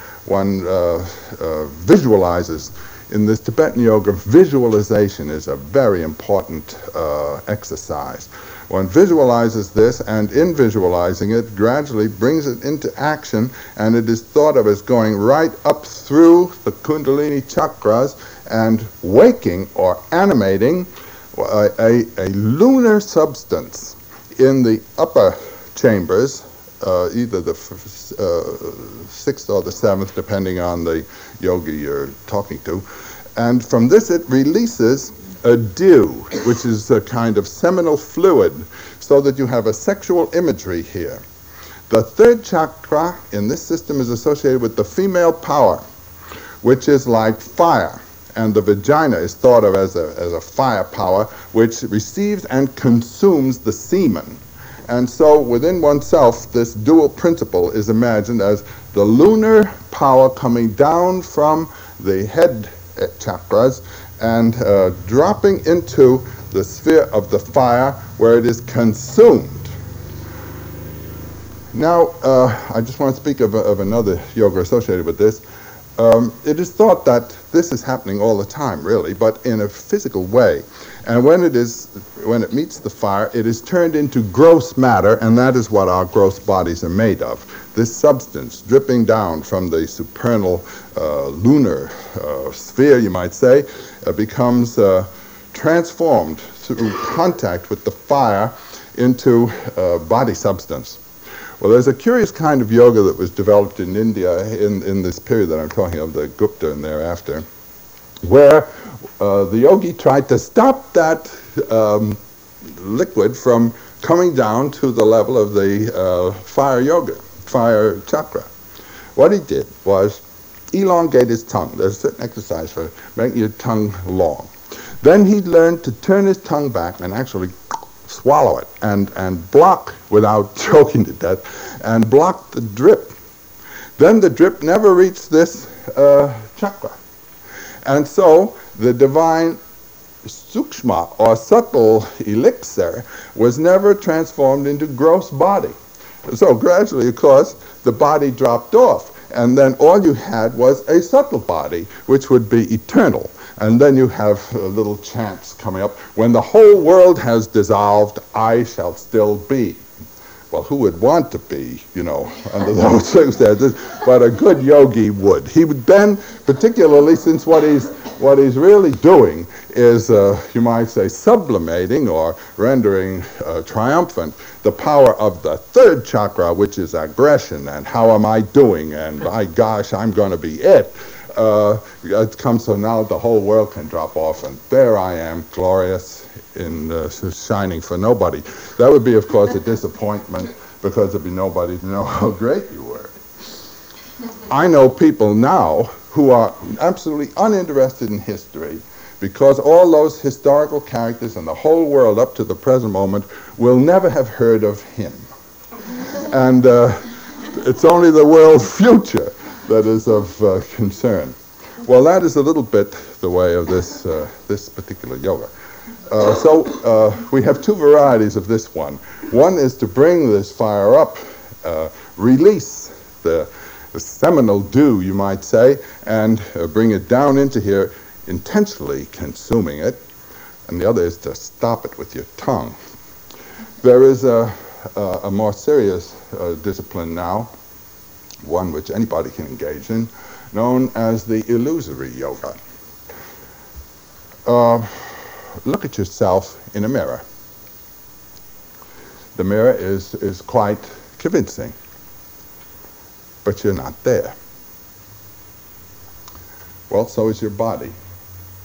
visualizes. In this Tibetan yoga, visualization is a very important exercise. One visualizes this, and in visualizing it, gradually brings it into action, and it is thought of as going right up through the Kundalini chakras and waking or animating a lunar substance in the upper chambers, either the sixth or the seventh, depending on the yogi you're talking to. And from this it releases a dew, which is a kind of seminal fluid, so that you have a sexual imagery here. The third chakra in this system is associated with the female power, which is like fire. And the vagina is thought of as a fire power, which receives and consumes the semen. And so within oneself, this dual principle is imagined as the lunar power coming down from the head chakras and dropping into the sphere of the fire where it is consumed. Now, I just want to speak of another yoga associated with this. It is thought that this is happening all the time, really, but in a physical way. And when it meets the fire, it is turned into gross matter, and that is what our gross bodies are made of. This substance dripping down from the supernal lunar sphere, you might say, becomes transformed through contact with the fire into body substance. Well, there's a curious kind of yoga that was developed in India in this period that I'm talking of, the Gupta and thereafter, where the yogi tried to stop that liquid from coming down to the level of the fire chakra. What he did was elongate his tongue. There's a certain exercise for making your tongue long. Then he learned to turn his tongue back and actually swallow it and block, without choking to death, and block the drip. Then the drip never reached this chakra. And so the divine sukshma, or subtle elixir, was never transformed into gross body. So gradually, of course, the body dropped off, and then all you had was a subtle body, which would be eternal. And then you have little chants coming up. When the whole world has dissolved, I shall still be. Well, who would want to be, under those circumstances? But a good yogi would. He would then, particularly since what he's really doing is, you might say, sublimating or rendering triumphant the power of the third chakra, which is aggression and how am I doing, and by gosh, I'm going to be it. It comes so now the whole world can drop off, and there I am, glorious, shining for nobody. That would be, of course, a disappointment, because there'd be nobody to know how great you were. I know people now who are absolutely uninterested in history, because all those historical characters and the whole world up to the present moment will never have heard of him. And it's only the world's future that is of concern. Well, that is a little bit the way of this particular yoga. So we have two varieties of this one. One is to bring this fire up, release the seminal dew, you might say, and bring it down into here, intentionally consuming it. And the other is to stop it with your tongue. There is a more serious discipline now, one which anybody can engage in, known as the illusory yoga. Look at yourself in a mirror. The mirror is quite convincing, but you're not there. Well, so is your body.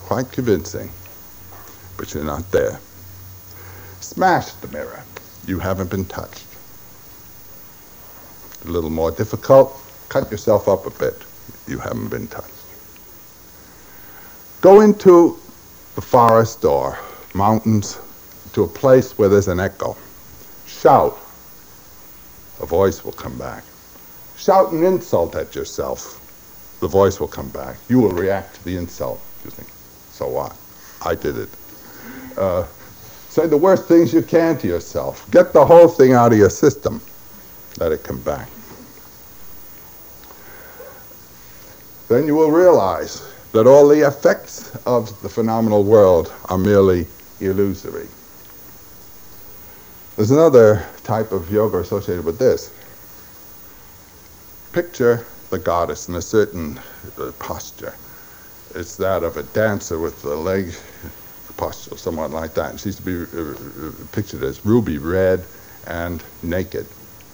quite convincing, but you're not there. Smash the mirror. You haven't been touched. A little more difficult. Cut yourself up a bit. You haven't been touched. Go into the forest or mountains to a place where there's an echo. Shout. A voice will come back. Shout an insult at yourself. The voice will come back. You will react to the insult. You think, so what? I did it. Say the worst things you can to yourself. Get the whole thing out of your system. Let it come back. Then you will realize that all the effects of the phenomenal world are merely illusory. There's another type of yoga associated with this. Picture the goddess in a certain posture. It's that of a dancer with the leg posture, somewhat like that. She used to be pictured as ruby red and naked.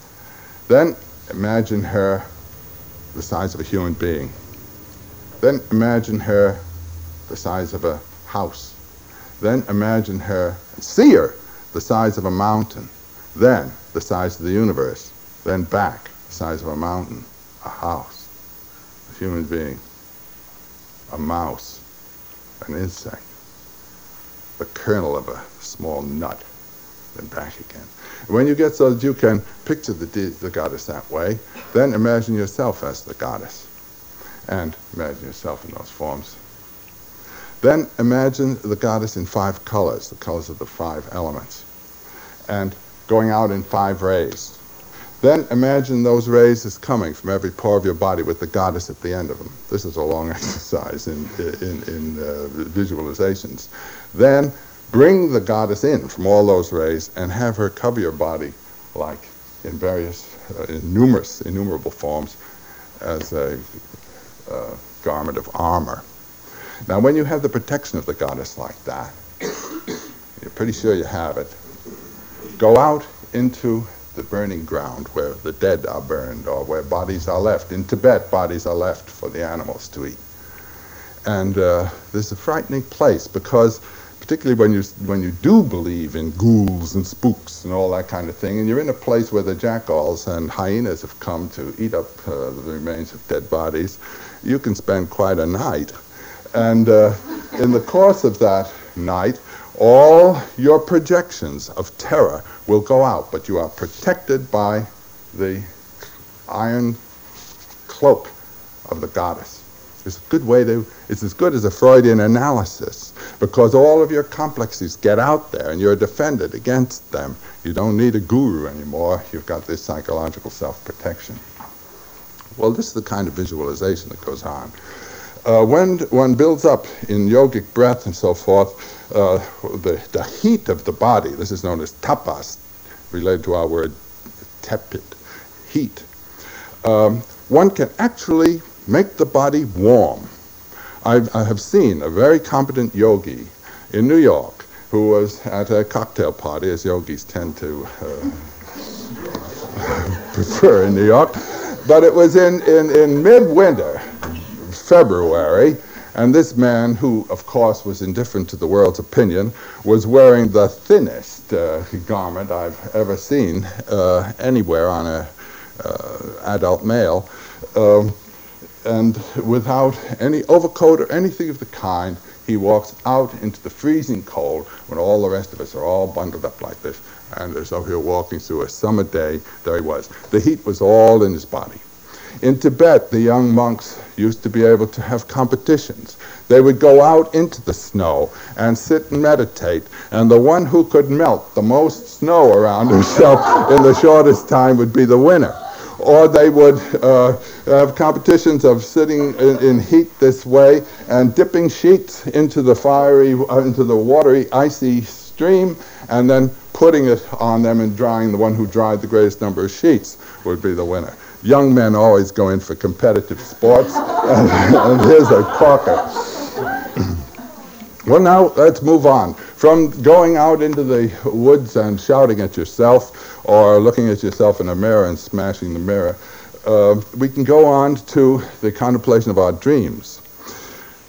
Then imagine her the size of a human being. Then imagine her the size of a house. Then imagine her, see her, the size of a mountain. Then the size of the universe. Then back, the size of a mountain, a house, a human being, a mouse, an insect, the kernel of a small nut, then back again. And when you get so that you can picture the goddess that way, then imagine yourself as the goddess. And imagine yourself in those forms. Then imagine the goddess in 5 colors, the colors of the 5 elements, and going out in 5 rays. Then imagine those rays as coming from every pore of your body with the goddess at the end of them. This is a long exercise in visualizations. Then bring the goddess in from all those rays and have her cover your body like in various, innumerable forms as a garment of armor. Now, when you have the protection of the goddess like that, you're pretty sure you have it, go out into the burning ground where the dead are burned or where bodies are left. In Tibet, bodies are left for the animals to eat. And this is a frightening place because particularly when you do believe in ghouls and spooks and all that kind of thing, and you're in a place where the jackals and hyenas have come to eat up the remains of dead bodies, you can spend quite a night. And in the course of that night, all your projections of terror will go out, but you are protected by the iron cloak of the goddess. It's a good way it's as good as a Freudian analysis, because all of your complexes get out there and you're defended against them. You don't need a guru anymore. You've got this psychological self-protection. Well, this is the kind of visualization that goes on. When one builds up in yogic breath and so forth, the heat of the body, this is known as tapas, related to our word tepid, heat. One can actually make the body warm. I have seen a very competent yogi in New York who was at a cocktail party, as yogis tend to prefer in New York, but it was in midwinter, February, and this man, who of course was indifferent to the world's opinion, was wearing the thinnest garment I've ever seen anywhere on an adult male, and without any overcoat or anything of the kind, he walks out into the freezing cold when all the rest of us are all bundled up like this, and as though he were walking through a summer day. There he was. The heat was all in his body. In Tibet, the young monks used to be able to have competitions. They would go out into the snow and sit and meditate, and the one who could melt the most snow around himself in the shortest time would be the winner. Or they would have competitions of sitting in heat this way and dipping sheets into the into the watery, icy stream, and then putting it on them and drying. The one who dried the greatest number of sheets would be the winner. Young men always go in for competitive sports, and here's a corker. Well, now let's move on. From going out into the woods and shouting at yourself or looking at yourself in a mirror and smashing the mirror, we can go on to the contemplation of our dreams.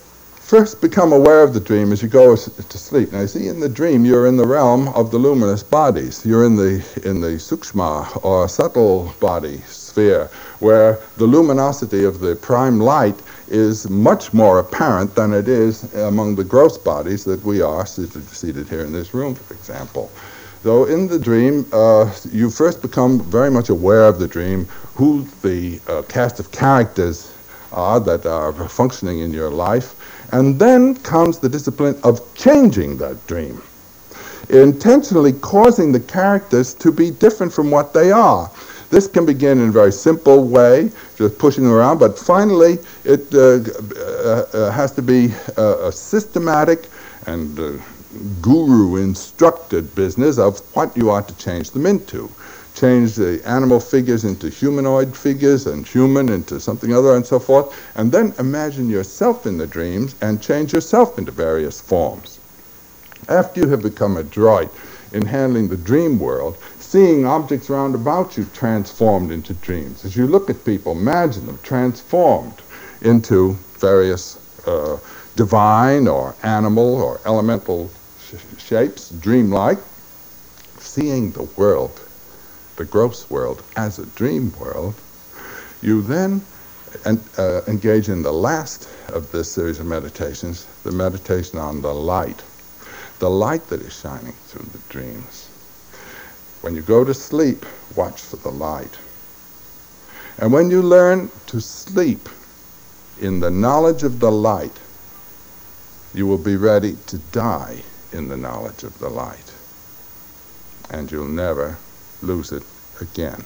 first become aware of the dream as you go to sleep. Now, you see, in the dream, you're in the realm of the luminous bodies. You're in the sukshma, or subtle body sphere, where the luminosity of the prime light is much more apparent than it is among the gross bodies that we are seated here in this room, for example. So in the dream, you first become very much aware of the dream, who the cast of characters are that are functioning in your life, and then comes the discipline of changing that dream, intentionally causing the characters to be different from what they are. This can begin in a very simple way, just pushing them around, but finally it has to be a systematic and guru-instructed business of what you ought to change them into. Change the animal figures into humanoid figures, and human into something other, and so forth, and then imagine yourself in the dreams and change yourself into various forms. After you have become adroit in handling the dream world, seeing objects round about you transformed into dreams. As you look at people, imagine them transformed into various divine or animal or elemental shapes, dreamlike. Seeing the world, the gross world, as a dream world, you then engage in the last of this series of meditations, the meditation on the light that is shining through the dreams. When you go to sleep, watch for the light. And when you learn to sleep in the knowledge of the light, you will be ready to die in the knowledge of the light. And you'll never lose it again.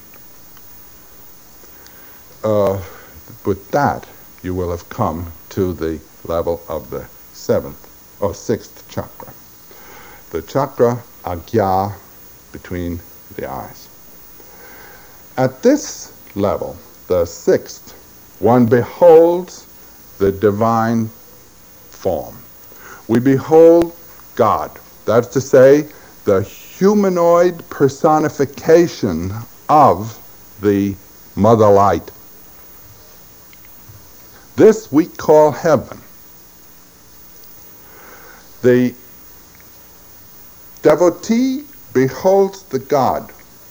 With that, you will have come to the level of the sixth chakra. The chakra Agya, between the eyes. At this level, the sixth, one beholds the divine form. We behold God. That's to say, the humanoid personification of the Mother Light. This we call heaven. The devotee beholds the God.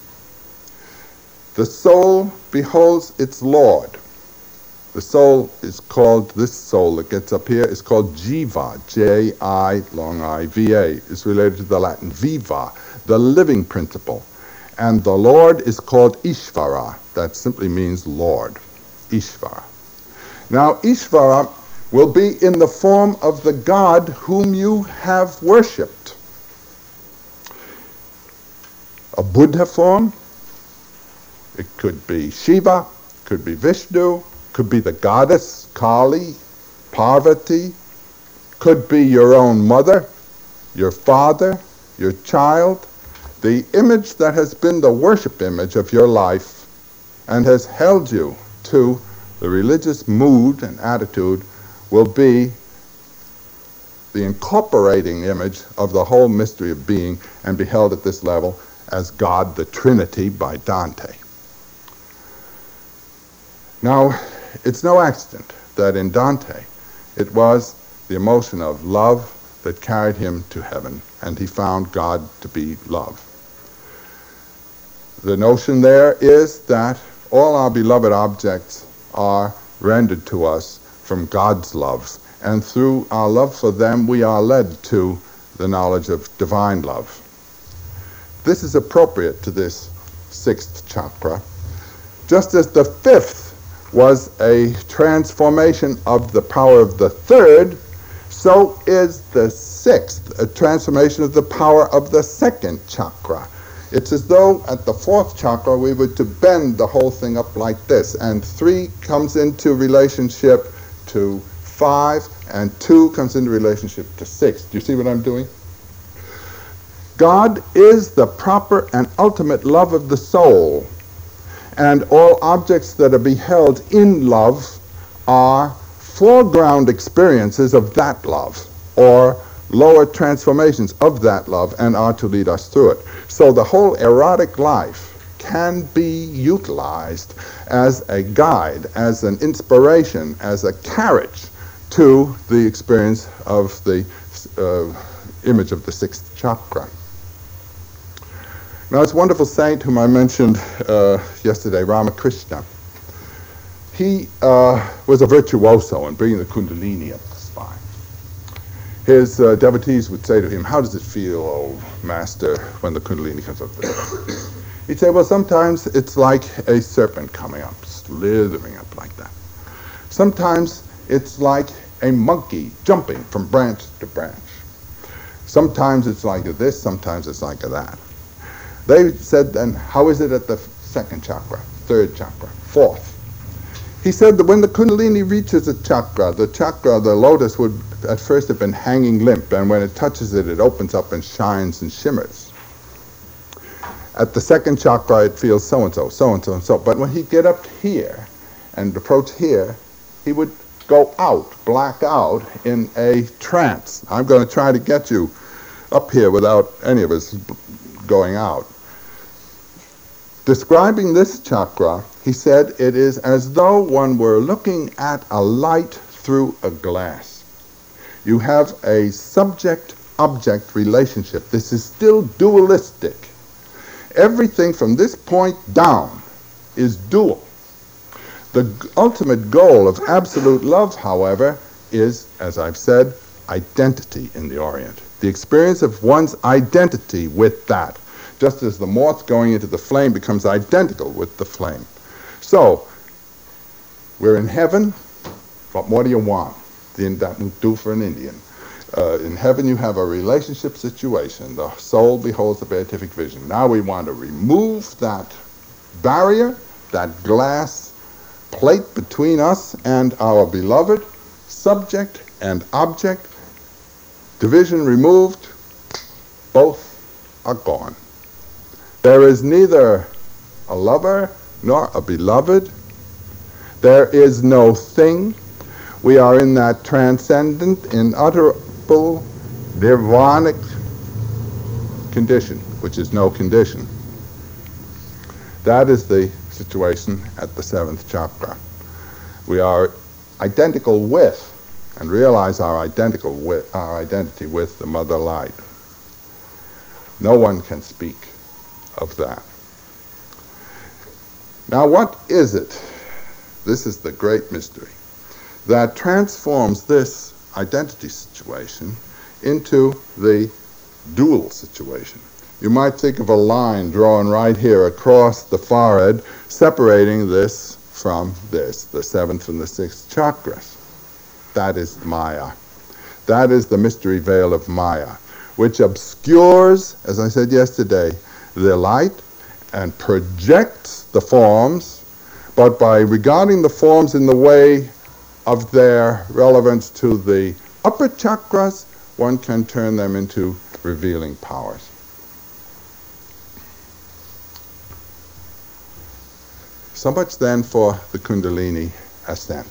The soul beholds its Lord. The soul is called, this soul that gets up here is called Jiva, J-I-V-A. It's related to the Latin viva, the living principle. And the Lord is called Ishvara. That simply means Lord, Ishvara. Now, Ishvara will be in the form of the God whom you have worshipped. A Buddha form, it could be Shiva, could be Vishnu, could be the goddess Kali, Parvati, could be your own mother, your father, your child. The image that has been the worship image of your life and has held you to the religious mood and attitude will be the incorporating image of the whole mystery of being and be held at this level as God the Trinity by Dante. Now, it's no accident that in Dante it was the emotion of love that carried him to heaven, and he found God to be love. The notion there is that all our beloved objects are rendered to us from God's love, and through our love for them we are led to the knowledge of divine love. This is appropriate to this sixth chakra, just as the fifth was a transformation of the power of the third, so is the sixth a transformation of the power of the second chakra. It's as though at the fourth chakra we were to bend the whole thing up like this, and 3 comes into relationship to 5, and 2 comes into relationship to 6. Do you see what I'm doing? God is the proper and ultimate love of the soul, and all objects that are beheld in love are foreground experiences of that love, or lower transformations of that love, and are to lead us through it. So the whole erotic life can be utilized as a guide, as an inspiration, as a carriage to the experience of the image of the sixth chakra. Now, this wonderful saint whom I mentioned yesterday, Ramakrishna, he was a virtuoso in bringing the Kundalini up the spine. His devotees would say to him, "How does it feel, oh master, when the Kundalini comes up there?" He'd say, "Well, sometimes it's like a serpent coming up, slithering up like that. Sometimes it's like a monkey jumping from branch to branch. Sometimes it's like this, sometimes it's like that." They said, "Then how is it at the second chakra, third chakra, fourth?" He said that when the Kundalini reaches the chakra, the lotus would at first have been hanging limp, and when it touches it, it opens up and shines and shimmers. At the second chakra, it feels so-and-so, so-and-so, and so. But when he'd get up here and approach here, he would go out, black out, in a trance. I'm going to try to get you up here without any of us going out. Describing this chakra, he said, it is as though one were looking at a light through a glass. You have a subject-object relationship. This is still dualistic. Everything from this point down is dual. The ultimate goal of absolute love, however, is, as I've said, identity in the Orient. The experience of one's identity with that. Just as the moth going into the flame becomes identical with the flame. So, we're in heaven. What more do you want? That will do for an Indian. In heaven you have a relationship situation. The soul beholds the beatific vision. Now we want to remove that barrier, that glass plate between us and our beloved, subject and object. Division removed, both are gone. There is neither a lover nor a beloved. There is no thing. We are in that transcendent, unutterable, nirvanic condition, which is no condition. That is the situation at the seventh chakra. We are identical with, and realize our identity with the Mother Light. No one can speak of that. Now, what is it? This is the great mystery that transforms this identity situation into the dual situation. You might think of a line drawn right here across the forehead, separating this from this, the seventh and the sixth chakras. That is Maya. That is the mystery veil of Maya, which obscures, as I said yesterday, the light and projects the forms, but by regarding the forms in the way of their relevance to the upper chakras, one can turn them into revealing powers. So much then for the Kundalini ascent.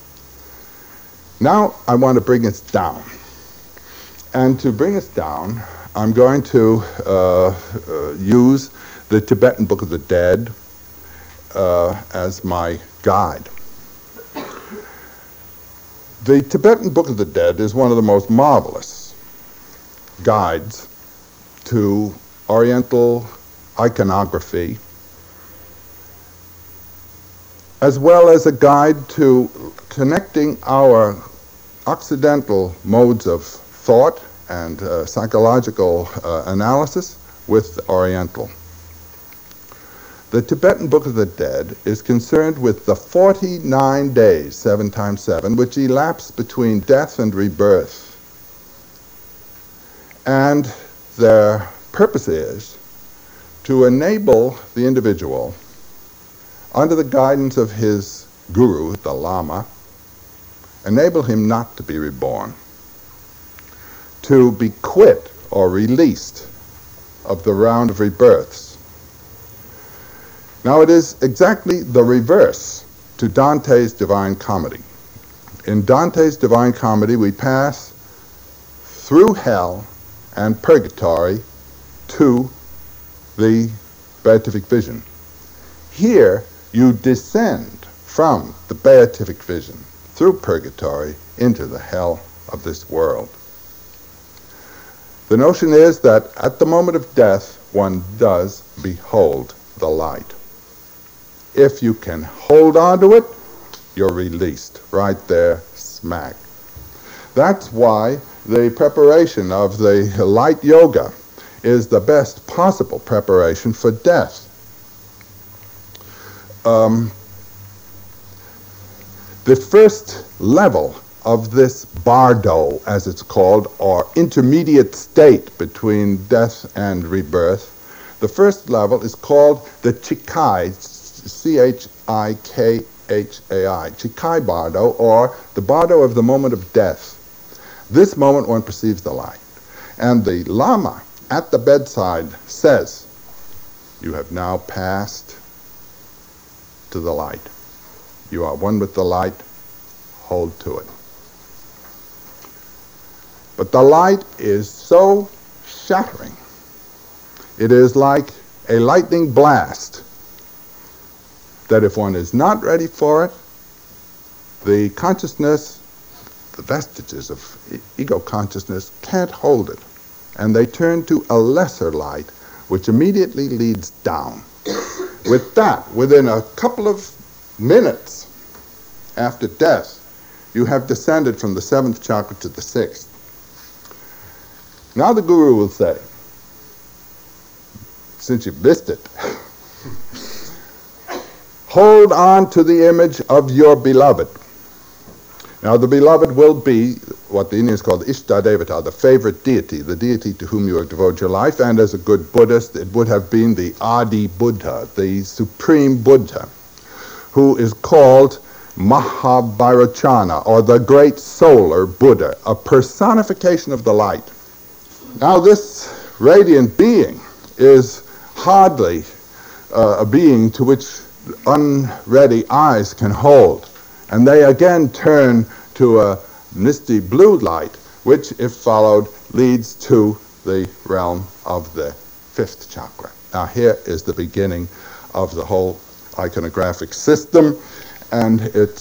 Now I want to bring us down. And to bring us down, I'm going to use the Tibetan Book of the Dead as my guide. The Tibetan Book of the Dead is one of the most marvelous guides to Oriental iconography, as well as a guide to connecting our Occidental modes of thought and psychological analysis with the Oriental. The Tibetan Book of the Dead is concerned with the 49 days, 7 times 7, which elapse between death and rebirth. And their purpose is to enable the individual, under the guidance of his guru, the Lama, enable him not to be reborn, to be quit or released of the round of rebirths. Now it is exactly the reverse to Dante's Divine Comedy. In Dante's Divine Comedy we pass through hell and purgatory to the beatific vision. Here you descend from the beatific vision through purgatory into the hell of this world. The notion is that at the moment of death, one does behold the light. If you can hold on to it, you're released right there, smack. That's why the preparation of the light yoga is the best possible preparation for death. The first level of this bardo, as it's called, or intermediate state between death and rebirth, the first level is called the Chikai, Chikhai, Chikai bardo, or the bardo of the moment of death. This moment one perceives the light. And the Lama at the bedside says, you have now passed to the light. You are one with the light, hold to it. But the light is so shattering. It is like a lightning blast that if one is not ready for it, the consciousness, the vestiges of ego consciousness can't hold it. And they turn to a lesser light, which immediately leads down. With that, within a couple of minutes after death, you have descended from the 7th chakra to the 6th. Now the Guru will say, since you've missed it, hold on to the image of your beloved. Now the beloved will be what the Indians call the Ishta Devata, the favorite deity, the deity to whom you have devoted your life, and as a good Buddhist, it would have been the Adi Buddha, the supreme Buddha, who is called Mahavairochana, or the great solar Buddha, a personification of the light. Now this radiant being is hardly a being to which unready eyes can hold. And they again turn to a misty blue light, which, if followed, leads to the realm of the 5th chakra. Now here is the beginning of the whole iconographic system, and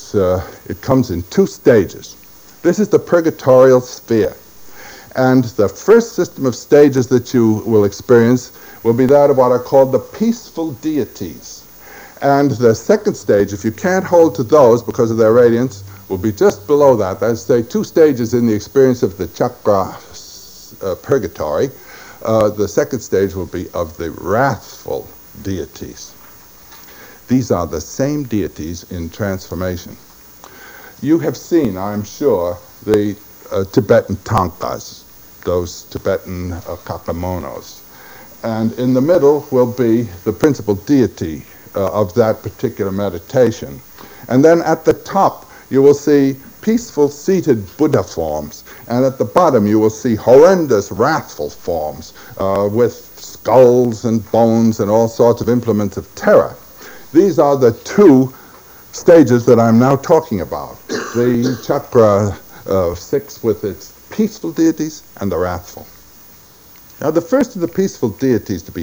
it comes in 2 stages. This is the purgatorial sphere. And the first system of stages that you will experience will be that of what are called the peaceful deities. And the second stage, if you can't hold to those because of their radiance, will be just below that. That's, say, 2 stages in the experience of the chakra purgatory. The second stage will be of the wrathful deities. These are the same deities in transformation. You have seen, I'm sure, the Tibetan tankas, those Tibetan kakemonos. And in the middle will be the principal deity of that particular meditation. And then at the top you will see peaceful seated Buddha forms, and at the bottom you will see horrendous wrathful forms with skulls and bones and all sorts of implements of terror. These are the 2 stages that I'm now talking about. The chakra 6 with its peaceful deities and the wrathful. Now the first of the peaceful deities to be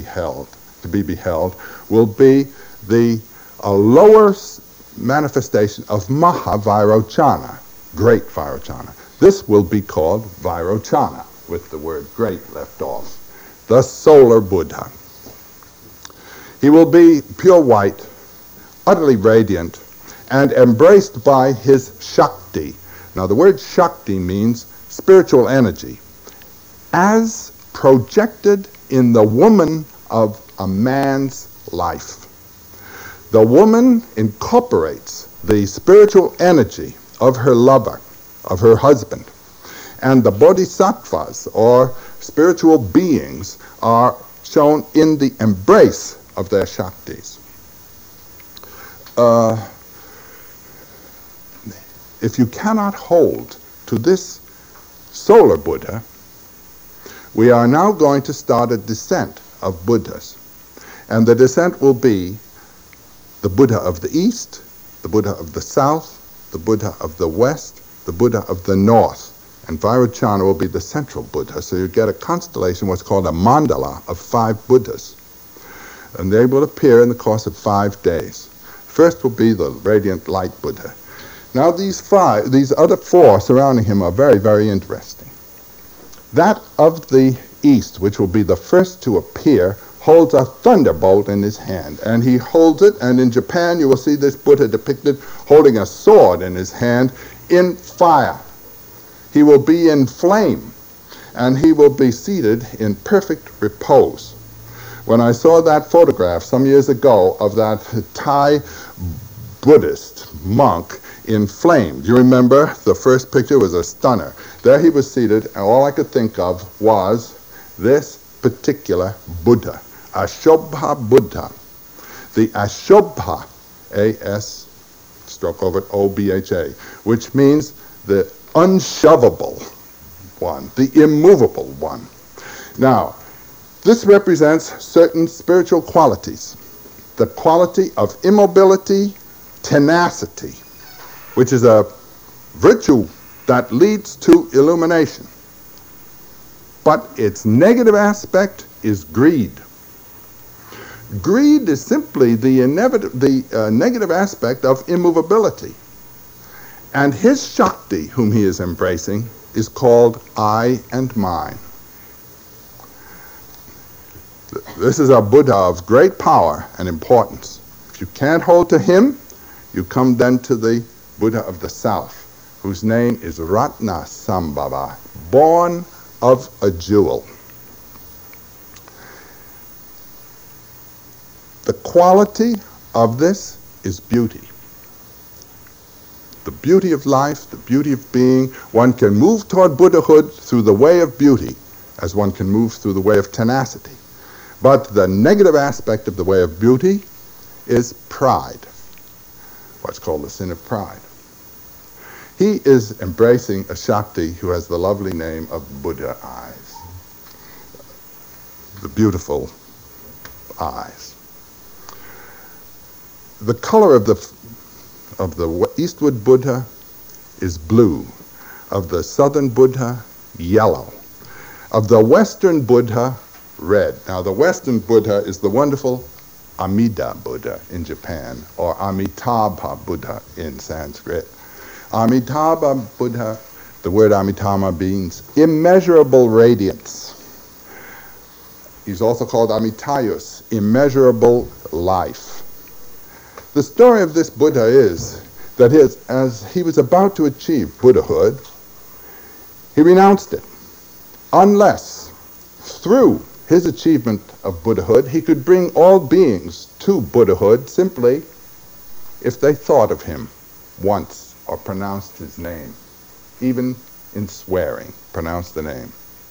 beheld will be the lower manifestation of Mahavairochana, great Vairochana. This will be called Vairochana, with the word great left off. The solar Buddha. He will be pure white, utterly radiant, and embraced by his Shakti. Now the word Shakti means spiritual energy, as projected in the woman of a man's life. The woman incorporates the spiritual energy of her lover, of her husband, and the bodhisattvas, or spiritual beings, are shown in the embrace of their Shaktis. If you cannot hold to this solar Buddha, we are now going to start a descent of Buddhas. And the descent will be the Buddha of the East, the Buddha of the South, the Buddha of the West, the Buddha of the North. And Vairochana will be the central Buddha. So you get a constellation, what's called a mandala, of 5 Buddhas. And they will appear in the course of 5 days. First will be the radiant light Buddha. Now these other four surrounding him are very, very interesting. That of the east, which will be the first to appear, holds a thunderbolt in his hand. And he holds it, and in Japan you will see this Buddha depicted holding a sword in his hand in fire. He will be in flame, and he will be seated in perfect repose. When I saw that photograph some years ago of that Thai Buddhist monk in flame, do you remember? The first picture was a stunner. There he was seated, and all I could think of was this particular Buddha, Ashobha Buddha. The Ashobha, A-S, stroke over it, O-B-H-A, which means the unshovable one, the immovable one. Now, this represents certain spiritual qualities. The quality of immobility, tenacity, which is a virtue that leads to illumination. But its negative aspect is greed. Greed is simply the negative aspect of immovability. And his Shakti, whom he is embracing, is called I and mine. This is a Buddha of great power and importance. If you can't hold to him, you come then to the Buddha of the South, whose name is Ratna Sambhava, born of a jewel. The quality of this is beauty. The beauty of life, the beauty of being. One can move toward Buddhahood through the way of beauty, as one can move through the way of tenacity. But the negative aspect of the way of beauty is pride, what's called the sin of pride. He is embracing a Shakti who has the lovely name of Buddha eyes, the beautiful eyes. The color of the Eastward Buddha is blue, of the Southern Buddha, yellow, of the Western Buddha, red. Now the Western Buddha is the wonderful Amida Buddha in Japan, or Amitabha Buddha in Sanskrit. Amitabha Buddha, the word Amitabha means immeasurable radiance. He's also called Amitayus, immeasurable life. The story of this Buddha is that as he was about to achieve Buddhahood, he renounced it, unless through his achievement of Buddhahood he could bring all beings to Buddhahood simply if they thought of him once or pronounced his name, even in swearing, pronounced the name.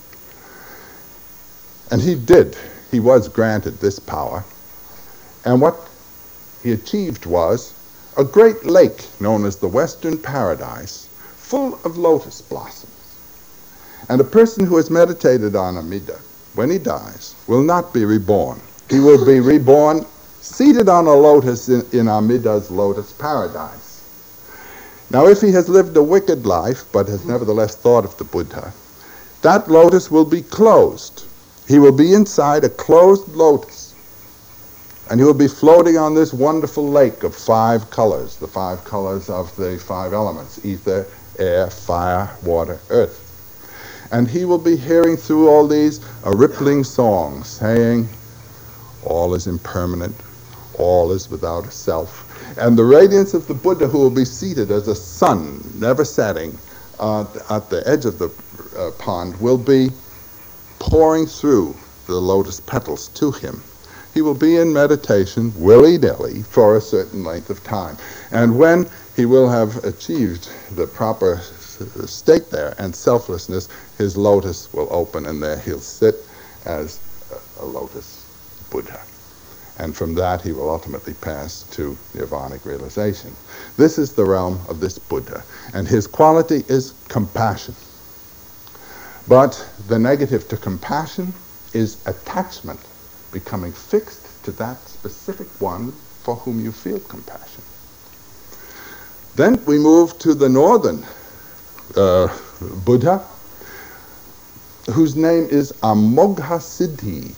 And he did. He was granted this power. And what he achieved was a great lake known as the Western Paradise, full of lotus blossoms. And a person who has meditated on Amida, when he dies, will not be reborn. He will be reborn seated on a lotus in Amida's lotus paradise. Now, if he has lived a wicked life, but has nevertheless thought of the Buddha, that lotus will be closed. He will be inside a closed lotus. And he will be floating on this wonderful lake of 5 colors, the 5 colors of the 5 elements, ether, air, fire, water, earth. And he will be hearing through all these a rippling song saying, all is impermanent, all is without a self. And the radiance of the Buddha, who will be seated as a sun, never setting, at the edge of the pond, will be pouring through the lotus petals to him. He will be in meditation willy-nilly for a certain length of time. And when he will have achieved the proper state there and selflessness, his lotus will open, and there he'll sit as a lotus Buddha. And from that he will ultimately pass to nirvanic realization. This is the realm of this Buddha, and his quality is compassion. But the negative to compassion is attachment, becoming fixed to that specific one for whom you feel compassion. Then we move to the northern Buddha, whose name is Amogha Siddhi,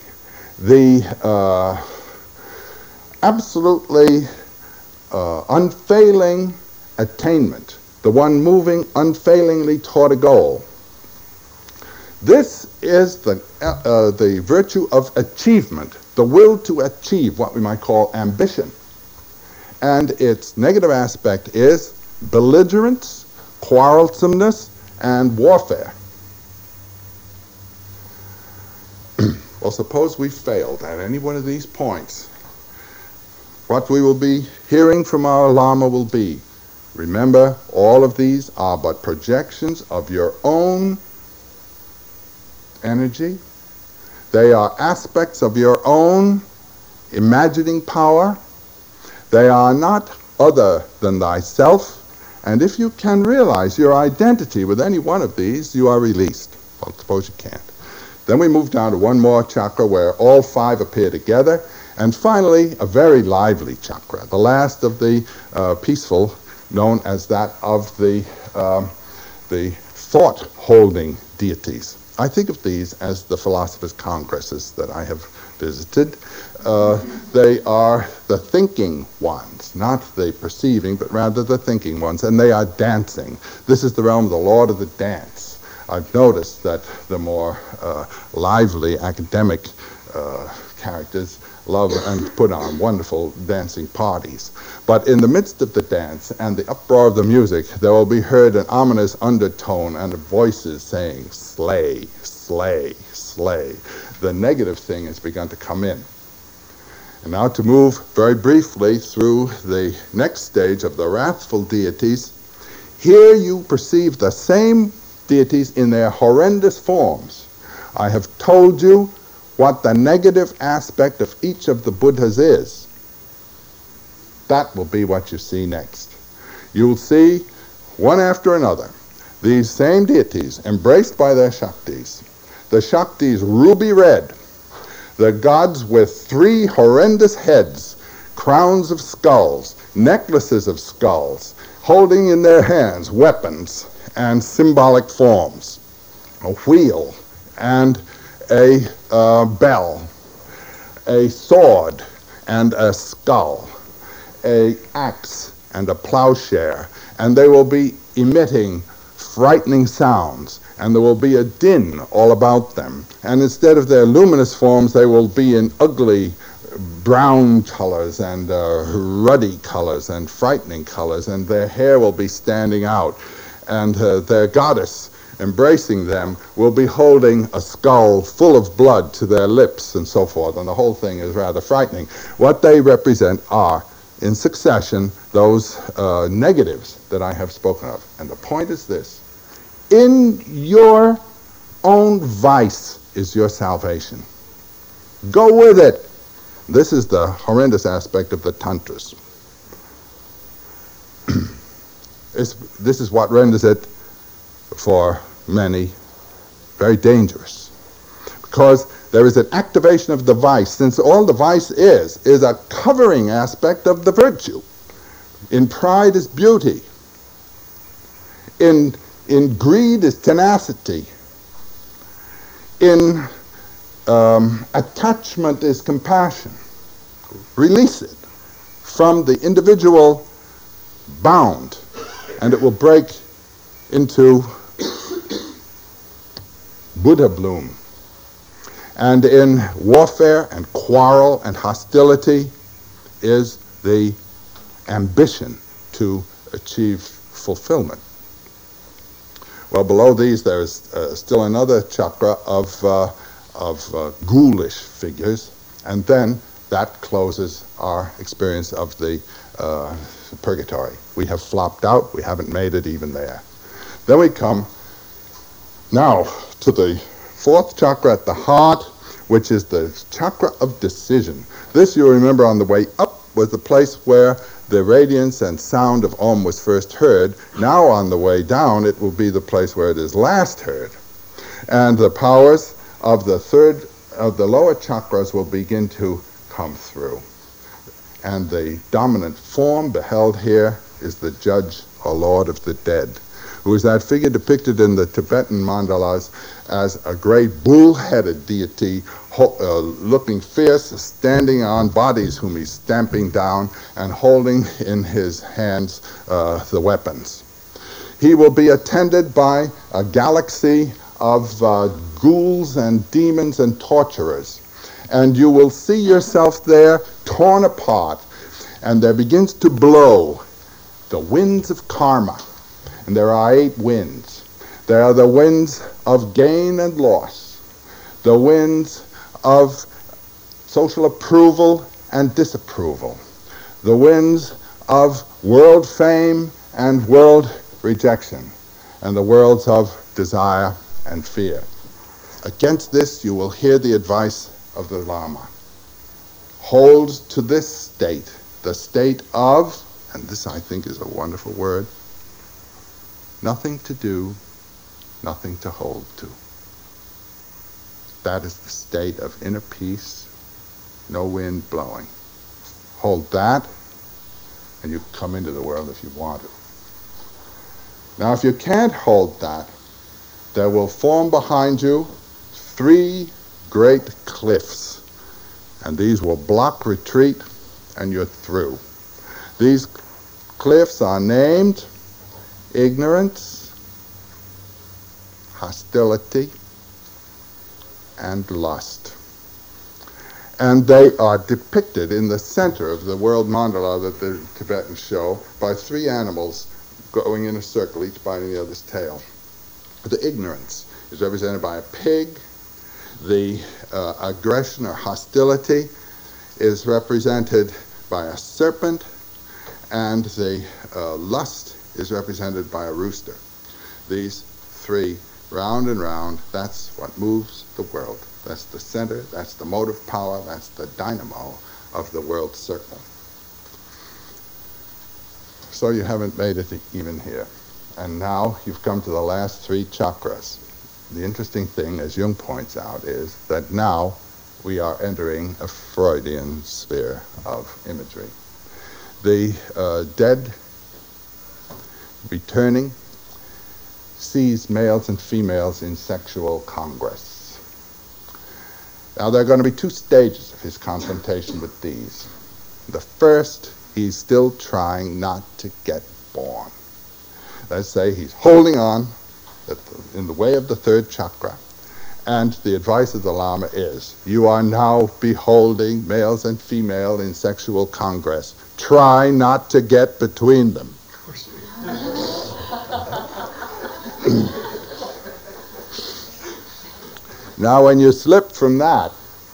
the absolutely unfailing attainment, the one moving unfailingly toward a goal. This is the virtue of achievement, the will to achieve, what we might call ambition. And its negative aspect is belligerence, quarrelsomeness, and warfare. Well, suppose we failed at any one of these points. What we will be hearing from our Lama will be, remember, all of these are but projections of your own energy. They are aspects of your own imagining power. They are not other than thyself. And if you can realize your identity with any one of these, you are released. Well, suppose you can't. Then we move down to one more chakra where all five appear together. And finally, a very lively chakra, the last of the peaceful, known as that of the thought-holding deities. I think of these as the philosophers' congresses that I have visited. They are the thinking ones, not the perceiving, but rather the thinking ones, and they are dancing. This is the realm of the Lord of the Dance. I've noticed that the more lively academic characters love and put on wonderful dancing parties. But in the midst of the dance and the uproar of the music, there will be heard an ominous undertone and voices saying, slay, slay, slay. The negative thing has begun to come in. And now to move very briefly through the next stage of the wrathful deities. Here you perceive the same deities in their horrendous forms. I have told you what the negative aspect of each of the Buddhas is. That will be what you see next. You'll see, one after another, these same deities embraced by their Shaktis. The Shaktis ruby red, the gods with three horrendous heads, crowns of skulls, necklaces of skulls, holding in their hands weapons and symbolic forms, a wheel and a bell, a sword and a skull, an axe and a plowshare, and they will be emitting frightening sounds, and there will be a din all about them. And instead of their luminous forms, they will be in ugly brown colors and ruddy colors and frightening colors, and their hair will be standing out, and their goddess embracing them will be holding a skull full of blood to their lips and so forth, and the whole thing is rather frightening. What they represent are, in succession, those negatives that I have spoken of. And the point is this: in your own vice is your salvation. Go with it. This is the horrendous aspect of the Tantras. This is what renders it, for many, very dangerous. Because there is an activation of the vice, since all the vice is a covering aspect of the virtue. In pride is beauty. In greed is tenacity. In attachment is compassion. Release it from the individual bound, and it will break into Buddha bloom. And in warfare and quarrel and hostility is the ambition to achieve fulfillment. Well, below these there is still another chakra of ghoulish figures, and then that closes our experience of the purgatory. We have flopped out. We haven't made it even there. Then we come now to the fourth chakra at the heart, which is the chakra of decision. This, you remember, on the way up was the place where the radiance and sound of Om was first heard. Now on the way down, it will be the place where it is last heard. And the powers of the lower chakras will begin to come through. And the dominant form beheld here is the judge or lord of the dead, who is that figure depicted in the Tibetan mandalas as a great bull-headed deity looking fierce, standing on bodies whom he's stamping down and holding in his hands the weapons. He will be attended by a galaxy of ghouls and demons and torturers. And you will see yourself there torn apart, and there begins to blow the winds of karma. And there are 8 winds. There are the winds of gain and loss, the winds of social approval and disapproval, the winds of world fame and world rejection, and the worlds of desire and fear. Against this, you will hear the advice of the Lama. Hold to this state, the state of, and this I think is a wonderful word, nothing to do, nothing to hold to. That is the state of inner peace, no wind blowing. Hold that, and you come into the world if you want to. Now, if you can't hold that, there will form behind you 3 great cliffs, and these will block retreat, and you're through. These cliffs are named ignorance, hostility, and lust. And they are depicted in the center of the world mandala that the Tibetans show by 3 animals going in a circle, each biting the other's tail. The ignorance is represented by a pig. The aggression or hostility is represented by a serpent, and the lust is represented by a rooster. These 3, round and round, that's what moves the world. That's the center, that's the motive power, that's the dynamo of the world circle. So you haven't made it even here. And now you've come to the last 3 chakras. The interesting thing, as Jung points out, is that now we are entering a Freudian sphere of imagery. The dead returning sees males and females in sexual congress. Now there are going to be 2 stages of his confrontation with these. The first, he's still trying not to get born. Let's say he's holding on in the way of the 3rd chakra. And the advice of the Lama is, you are now beholding males and female in sexual congress. Try not to get between them. Now when you slip from that,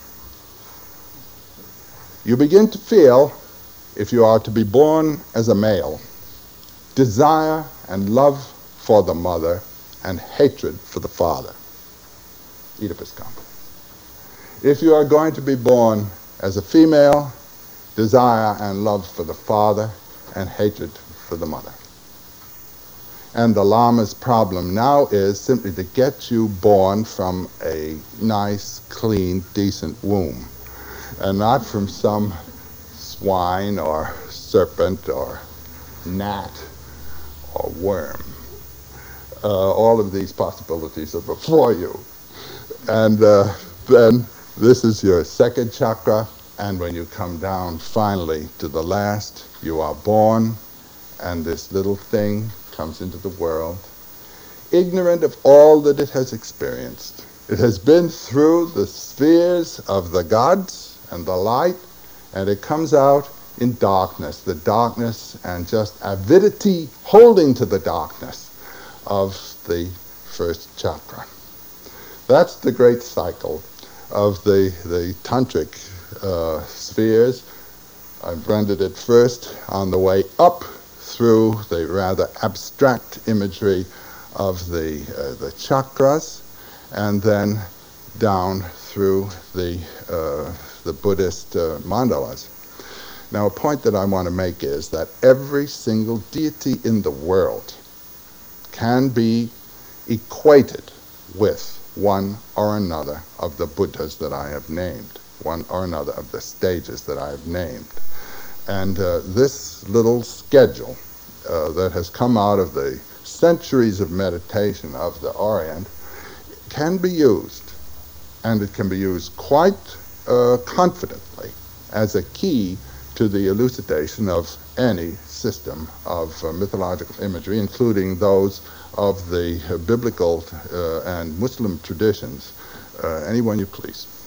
you begin to feel, if you are to be born as a male, desire and love for the mother and hatred for the father. Oedipus complex. If you are going to be born as a female, desire and love for the father and hatred for the mother. And the Lama's problem now is simply to get you born from a nice, clean, decent womb, and not from some swine or serpent or gnat or worm. All of these possibilities are before you. And then this is your 2nd chakra, and when you come down finally to the last, you are born, and this little thing comes into the world, ignorant of all that it has experienced. It has been through the spheres of the gods and the light, and it comes out in darkness, the darkness and just avidity holding to the darkness of the 1st chakra. That's the great cycle of the tantric spheres. I've rendered it first on the way up through the rather abstract imagery of the chakras, and then down through the Buddhist mandalas. Now, a point that I want to make is that every single deity in the world can be equated with one or another of the Buddhas that I have named, one or another of the stages that I have named. And this little schedule that has come out of the centuries of meditation of the Orient can be used, and it can be used quite confidently as a key to the elucidation of any system of mythological imagery, including those of the biblical and Muslim traditions, any one you please.